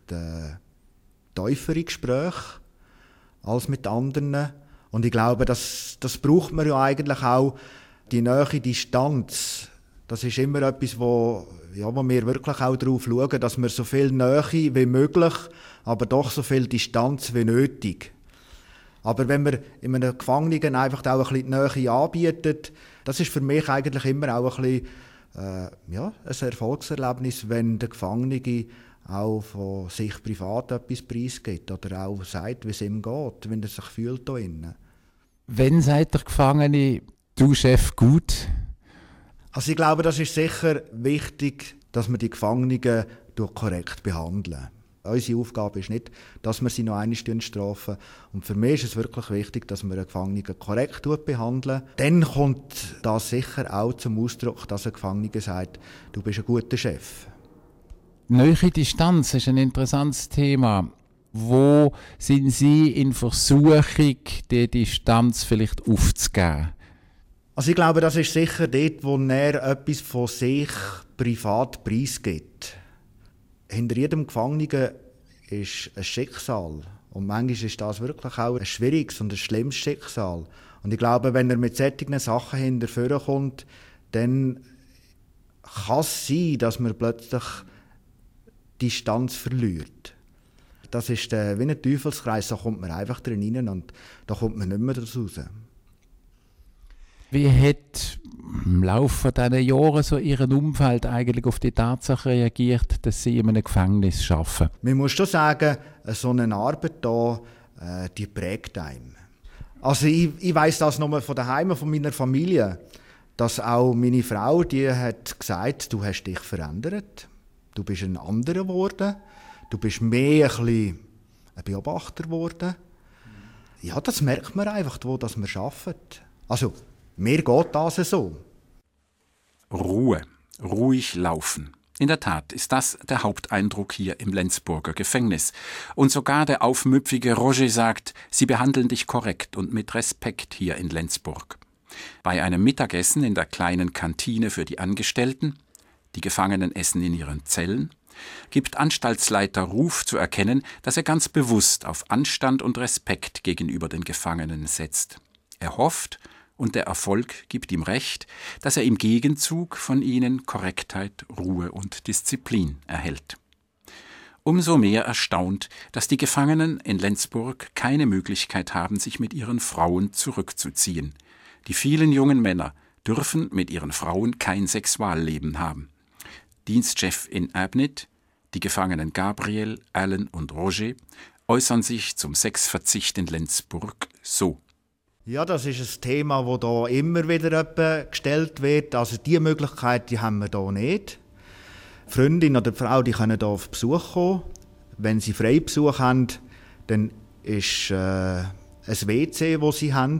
tiefere Gespräche als mit anderen. Und ich glaube, das braucht man ja eigentlich auch, die nahe Distanz. Das ist immer etwas, wo wir wirklich auch darauf schauen, dass wir so viel Nähe wie möglich, aber doch so viel Distanz wie nötig. Aber wenn man in einem Gefangenen einfach auch ein bisschen die Nähe anbietet, das ist für mich eigentlich immer auch ein bisschen ein Erfolgserlebnis, wenn der Gefangene auch von sich privat etwas preisgibt oder auch sagt, wie es ihm geht, wenn er sich fühlt da innen. Wenn sagt der Gefangene, du Chef, gut? Also ich glaube, das ist sicher wichtig, dass wir die Gefangenen korrekt behandeln. Unsere Aufgabe ist nicht, dass wir sie noch einmal strafen. Und für mich ist es wirklich wichtig, dass wir einen Gefangenen korrekt behandeln. Dann kommt das sicher auch zum Ausdruck, dass ein Gefangener sagt, du bist ein guter Chef. Nähe Distanz ist ein interessantes Thema. Wo sind Sie in Versuchung, die Distanz vielleicht aufzugeben? Also ich glaube, das ist sicher dort, wo er etwas von sich privat preisgibt. Hinter jedem Gefangenen ist ein Schicksal. Und manchmal ist das wirklich auch ein schwieriges und ein schlimmes Schicksal. Und ich glaube, wenn er mit solchen Sachen hinterher kommt, dann kann es sein, dass man plötzlich Distanz verliert. Das ist wie ein Teufelskreis, da kommt man einfach drin rein und da kommt man nicht mehr raus. Wie hat im Laufe dieser Jahre so ihrem Umfeld eigentlich auf die Tatsache reagiert, dass sie in einem Gefängnis arbeiten? Man muss schon sagen, so eine Arbeit hier, die prägt einen. Also ich weiss das nur von daheim, von meiner Familie, dass auch meine Frau, die hat gesagt, du hast dich verändert, du bist ein anderer geworden, du bist mehr ein Beobachter geworden. Ja, das merkt man einfach, wo das wir arbeiten. Also, mir geht das so. Ruhe, ruhig laufen. In der Tat ist das der Haupteindruck hier im Lenzburger Gefängnis. Und sogar der aufmüpfige Roger sagt, sie behandeln dich korrekt und mit Respekt hier in Lenzburg. Bei einem Mittagessen in der kleinen Kantine für die Angestellten, die Gefangenen essen in ihren Zellen, gibt Anstaltsleiter Ruf zu erkennen, dass er ganz bewusst auf Anstand und Respekt gegenüber den Gefangenen setzt. Er hofft, und der Erfolg gibt ihm recht, dass er im Gegenzug von ihnen Korrektheit, Ruhe und Disziplin erhält. Umso mehr erstaunt, dass die Gefangenen in Lenzburg keine Möglichkeit haben, sich mit ihren Frauen zurückzuziehen. Die vielen jungen Männer dürfen mit ihren Frauen kein Sexualleben haben. Dienstchef in Abnit, die Gefangenen Gabriel, Alan und Roger, äußern sich zum Sexverzicht in Lenzburg so. Ja, das ist ein Thema, das hier immer wieder gestellt wird. Also diese Möglichkeit die haben wir hier nicht. Die Freundin oder die Frau die können hier auf Besuch kommen. Wenn sie Freibesuch haben, dann ist ein WC, das sie haben.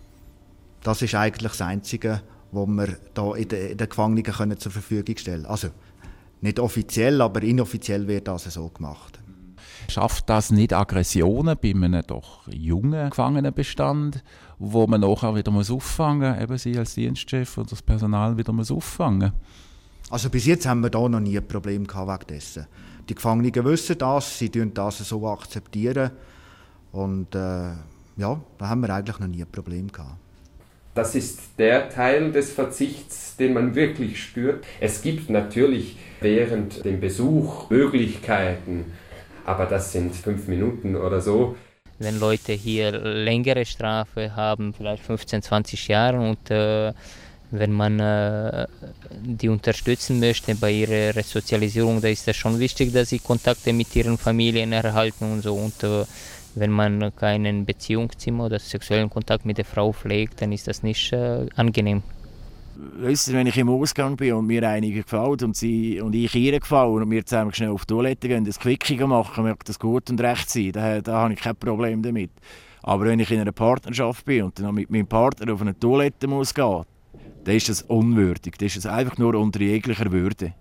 Das ist eigentlich das Einzige, was wir hier in den Gefangenen zur Verfügung stellen können. Also nicht offiziell, aber inoffiziell wird das so gemacht. Schafft das nicht Aggressionen bei einem doch jungen Gefangenenbestand, wo man nachher wieder auffangen muss, eben Sie als Dienstchef und das Personal wieder auffangen? Also bis jetzt haben wir da noch nie ein Problem gehabt wegen dessen. Die Gefangenen wissen das, sie akzeptieren das so akzeptieren und ja, da haben wir eigentlich noch nie ein Problem gehabt. Das ist der Teil des Verzichts, den man wirklich spürt. Es gibt natürlich während dem Besuch Möglichkeiten, aber das sind 5 Minuten oder so. Wenn Leute hier längere Strafe haben, vielleicht 15, 20 Jahre, und wenn man die unterstützen möchte bei ihrer Resozialisierung, da ist es schon wichtig, dass sie Kontakte mit ihren Familien erhalten und so. Und wenn man keinen Beziehungszimmer oder sexuellen Kontakt mit der Frau pflegt, dann ist das nicht angenehm. Weißt du, wenn ich im Ausgang bin und mir einige gefällt und ich ihr gefallen und wir zusammen schnell auf die Toilette gehen, das Quickie machen, mag das gut und recht sein, da habe ich kein Problem damit. Aber wenn ich in einer Partnerschaft bin und dann mit meinem Partner auf eine Toilette muss gehen, dann ist das unwürdig. Das ist einfach nur unter jeglicher Würde.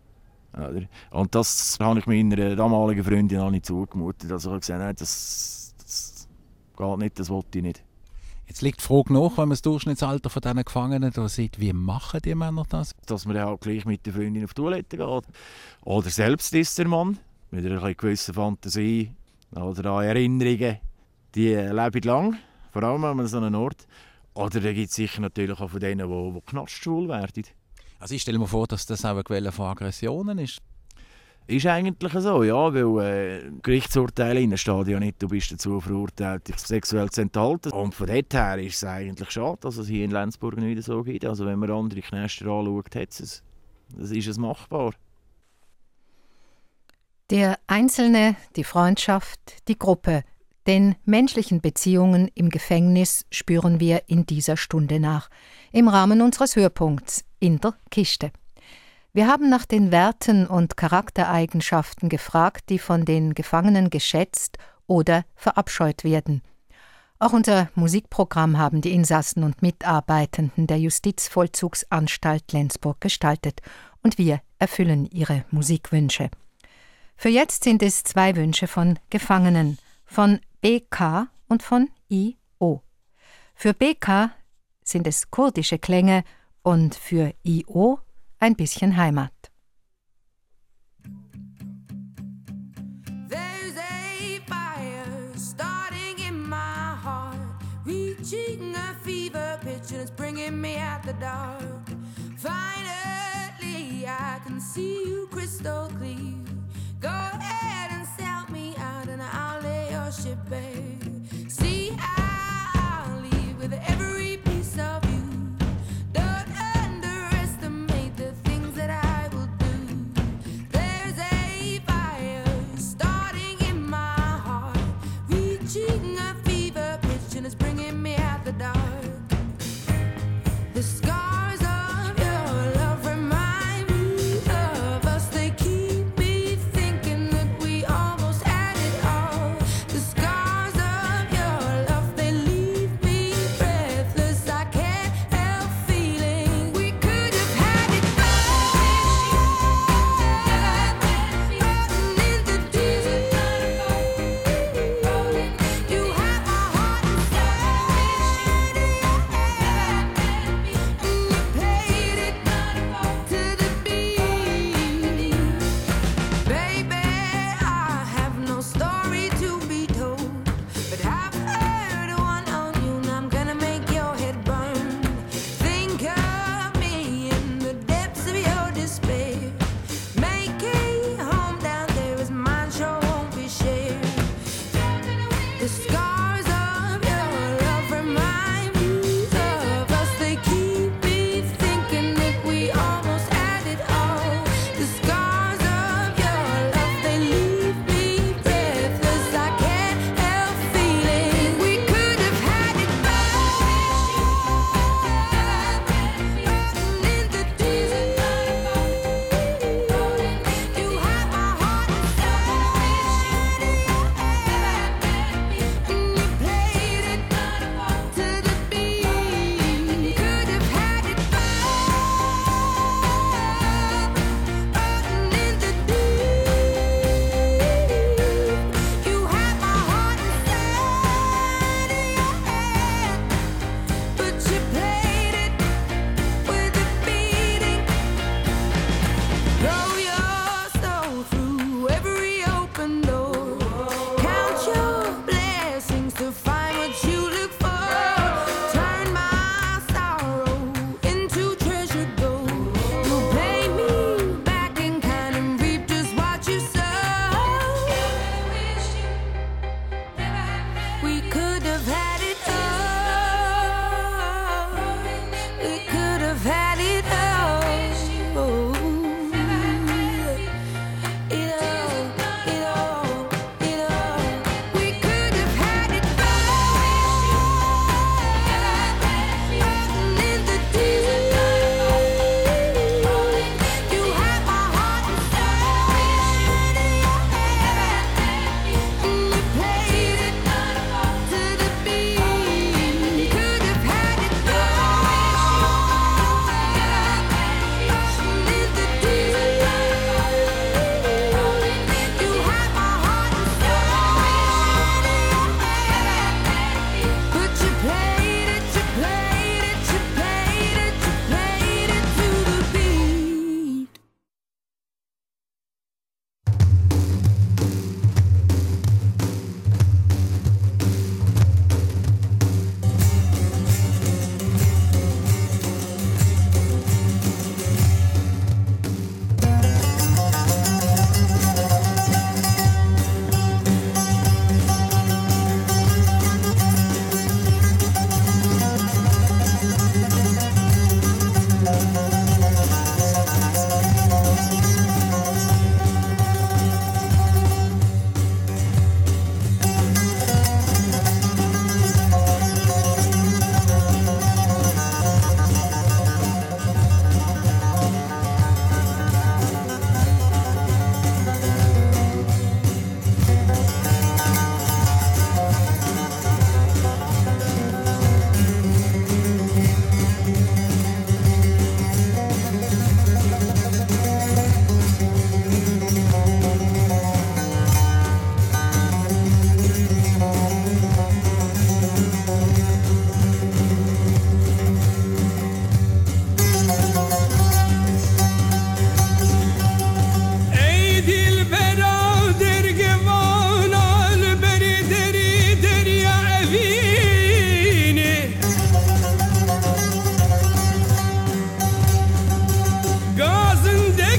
Und das habe ich meiner damaligen Freundin auch nicht zugemutet. Also ich habe gesagt, nein, das geht nicht, das wollte ich nicht. Jetzt liegt die Frage nach, wenn man das Durchschnittsalter von diesen Gefangenen da sieht, wie machen die Männer das? Dass man dann auch gleich mit der Freundin auf die Toilette geht. Oder selbst ist der Mann, mit einer gewissen Fantasie oder an Erinnerungen, die leben lang, vor allem an so einem Ort. Oder da gibt es sicher natürlich auch von denen, die knastschwul werden. Also ich stelle mir vor, dass das auch eine Quelle von Aggressionen ist. Ist eigentlich so, ja, weil Gerichtsurteile steht ja nicht, du bist dazu verurteilt, dich sexuell zu enthalten. Und von dort her ist es eigentlich schade, dass es hier in Lenzburg nicht so gibt. Also wenn man andere Knäster anschaut, das ist es machbar. Der Einzelne, die Freundschaft, die Gruppe, den menschlichen Beziehungen im Gefängnis spüren wir in dieser Stunde nach, im Rahmen unseres Hörpunkts in der Kiste. Wir haben nach den Werten und Charaktereigenschaften gefragt, die von den Gefangenen geschätzt oder verabscheut werden. Auch unser Musikprogramm haben die Insassen und Mitarbeitenden der Justizvollzugsanstalt Lenzburg gestaltet und wir erfüllen ihre Musikwünsche. Für jetzt sind es 2 Wünsche von Gefangenen, von BK und von IO. Für BK sind es kurdische Klänge und für IO ein bisschen Heimat. There's a fire starting in my heart, reaching a fever pitch and it's bringing me out the dark. Finally I can see you crystal clear. Go ahead and sell me out and I'll lay your ship bare. See, I'll leave with every piece of you. Don't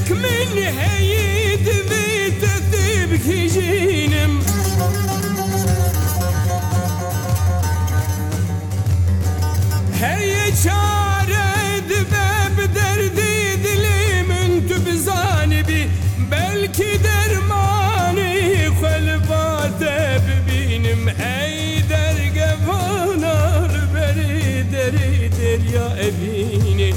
من هيد ذيت تبكي جينم هي شارد باب دردي دلي من تبزانبي بلكي درماني خلفات ببينم هي درقفانار بري دري دريا أبيني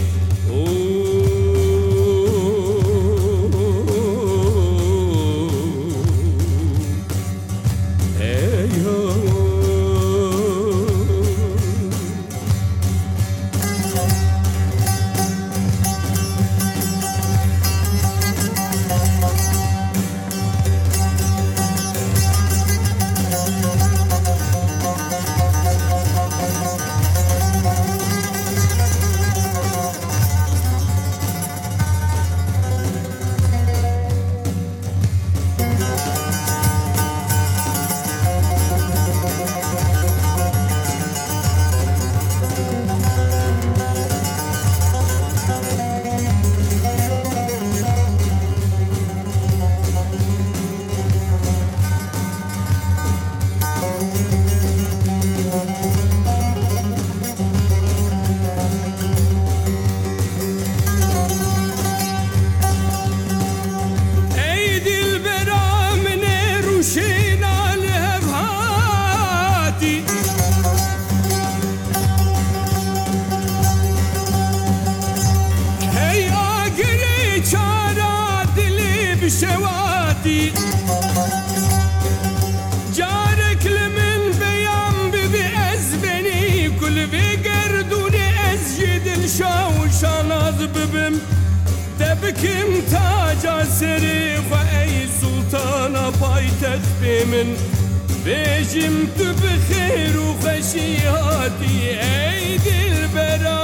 جارك لمن بيام بذي أزبني كل في قردوني أسجد الشاوشان أذببم تبكم تاج سريف أي سلطان بايتت بمن بيجم تبخير وخشياتي أيدي البرا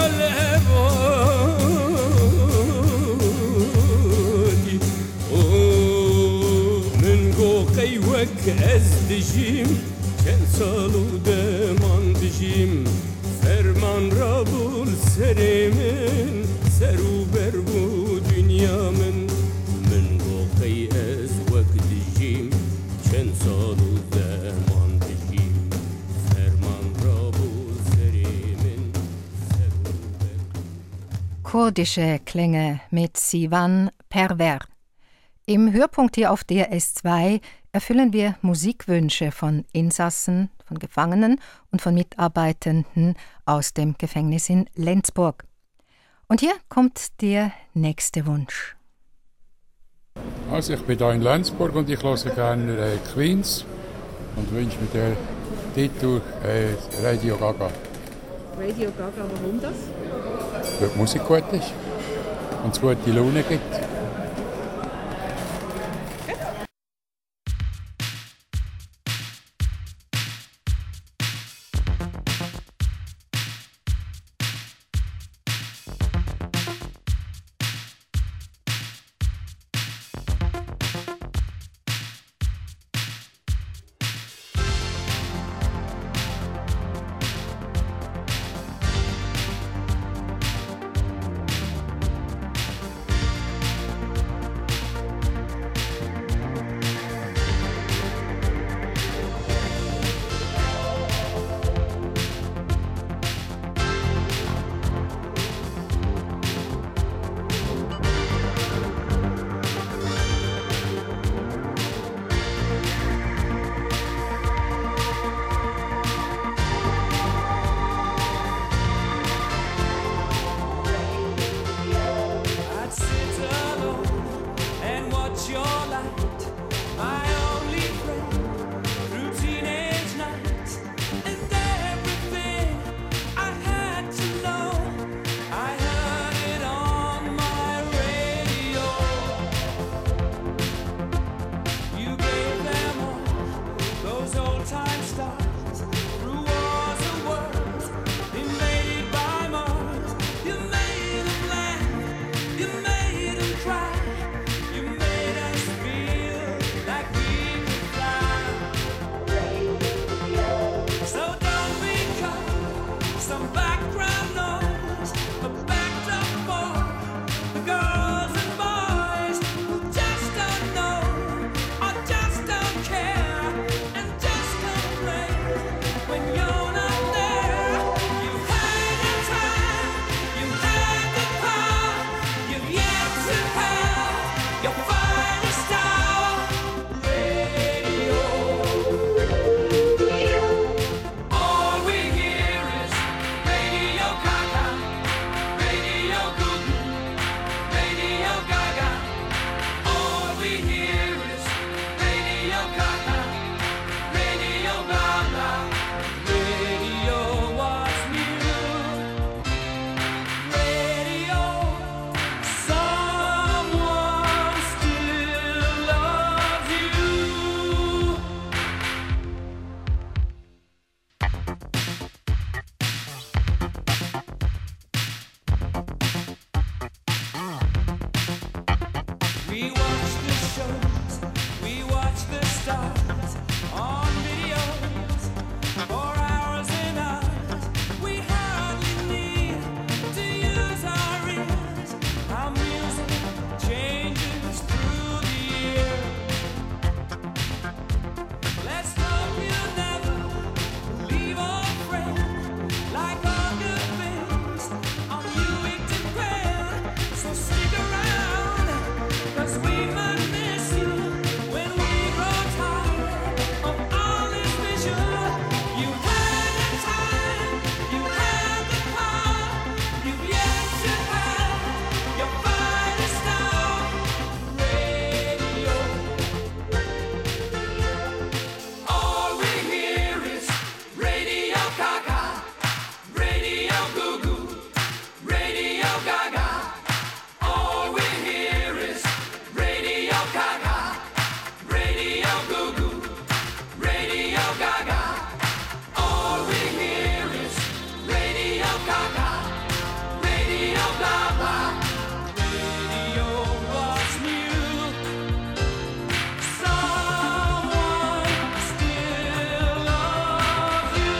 الهباتي من قوقي وك أزدجيم كان صالو دمان دجيم فرمان رابول سريمن سرو بربو دنيا من قوقي أز وك دجيم كان صالو دمان دجيم فرمان رابول سريمن سرو بربو. Kurdische Klänge mit Sivan Perver. Im Hörpunkt hier auf DRS2 erfüllen wir Musikwünsche von Insassen, von Gefangenen und von Mitarbeitenden aus dem Gefängnis in Lenzburg. Und hier kommt der nächste Wunsch. Also ich bin hier in Lenzburg und ich höre gerne Queens und wünsche mir den Titel Radio Gaga. Radio Gaga, warum das? Weil die Musik gut ist und es gute Laune gibt. We watch the shows, we watch the stars on videos for hours and hours. We hardly need to use our ears. Our music changes through the year. Let's hope you'll never leave a friend. Like all good things, on you it depends. So stick around, 'cause we might miss you when we grow tired of all this visual. You had the time, you had the power, you've yet to have your finest hour. Radio. All we hear is Radio Gaga, Radio Goo Goo, Radio Gaga. All we hear is Radio Gaga, Radio Goo Goo, Radio Gaga. All we hear is Radio Gaga, Radio blah blah. Radio was new. Someone still loves you.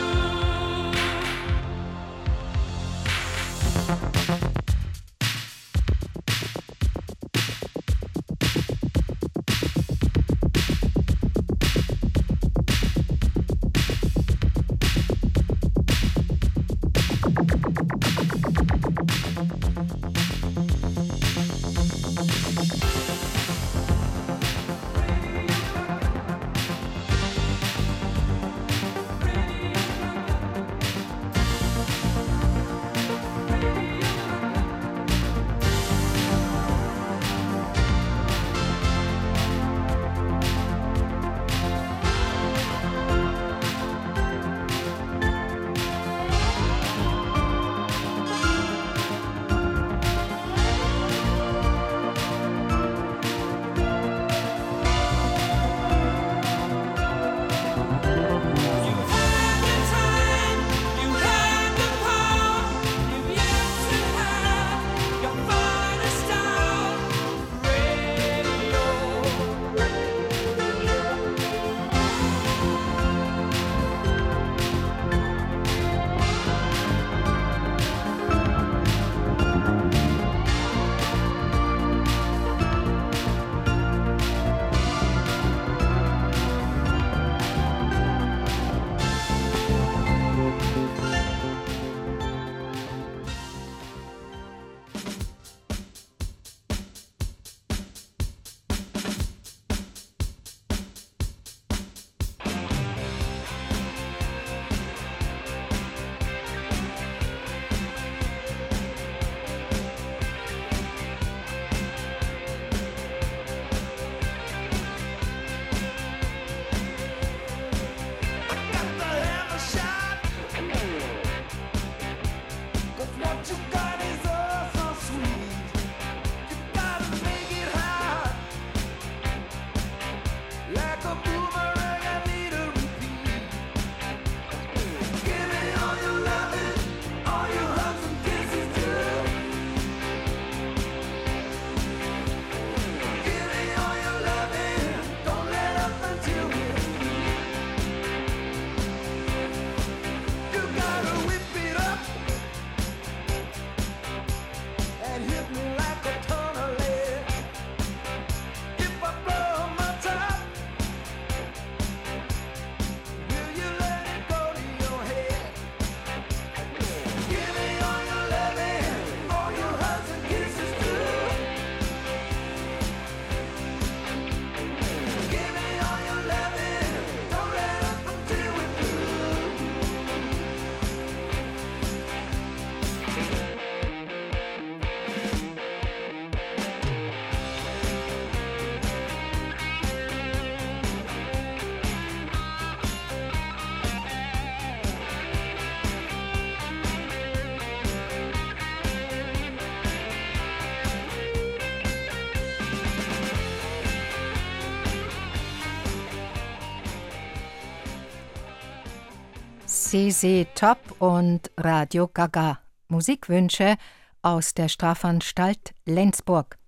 ZZ Top und Radio Gaga. Musikwünsche aus der Strafanstalt Lenzburg.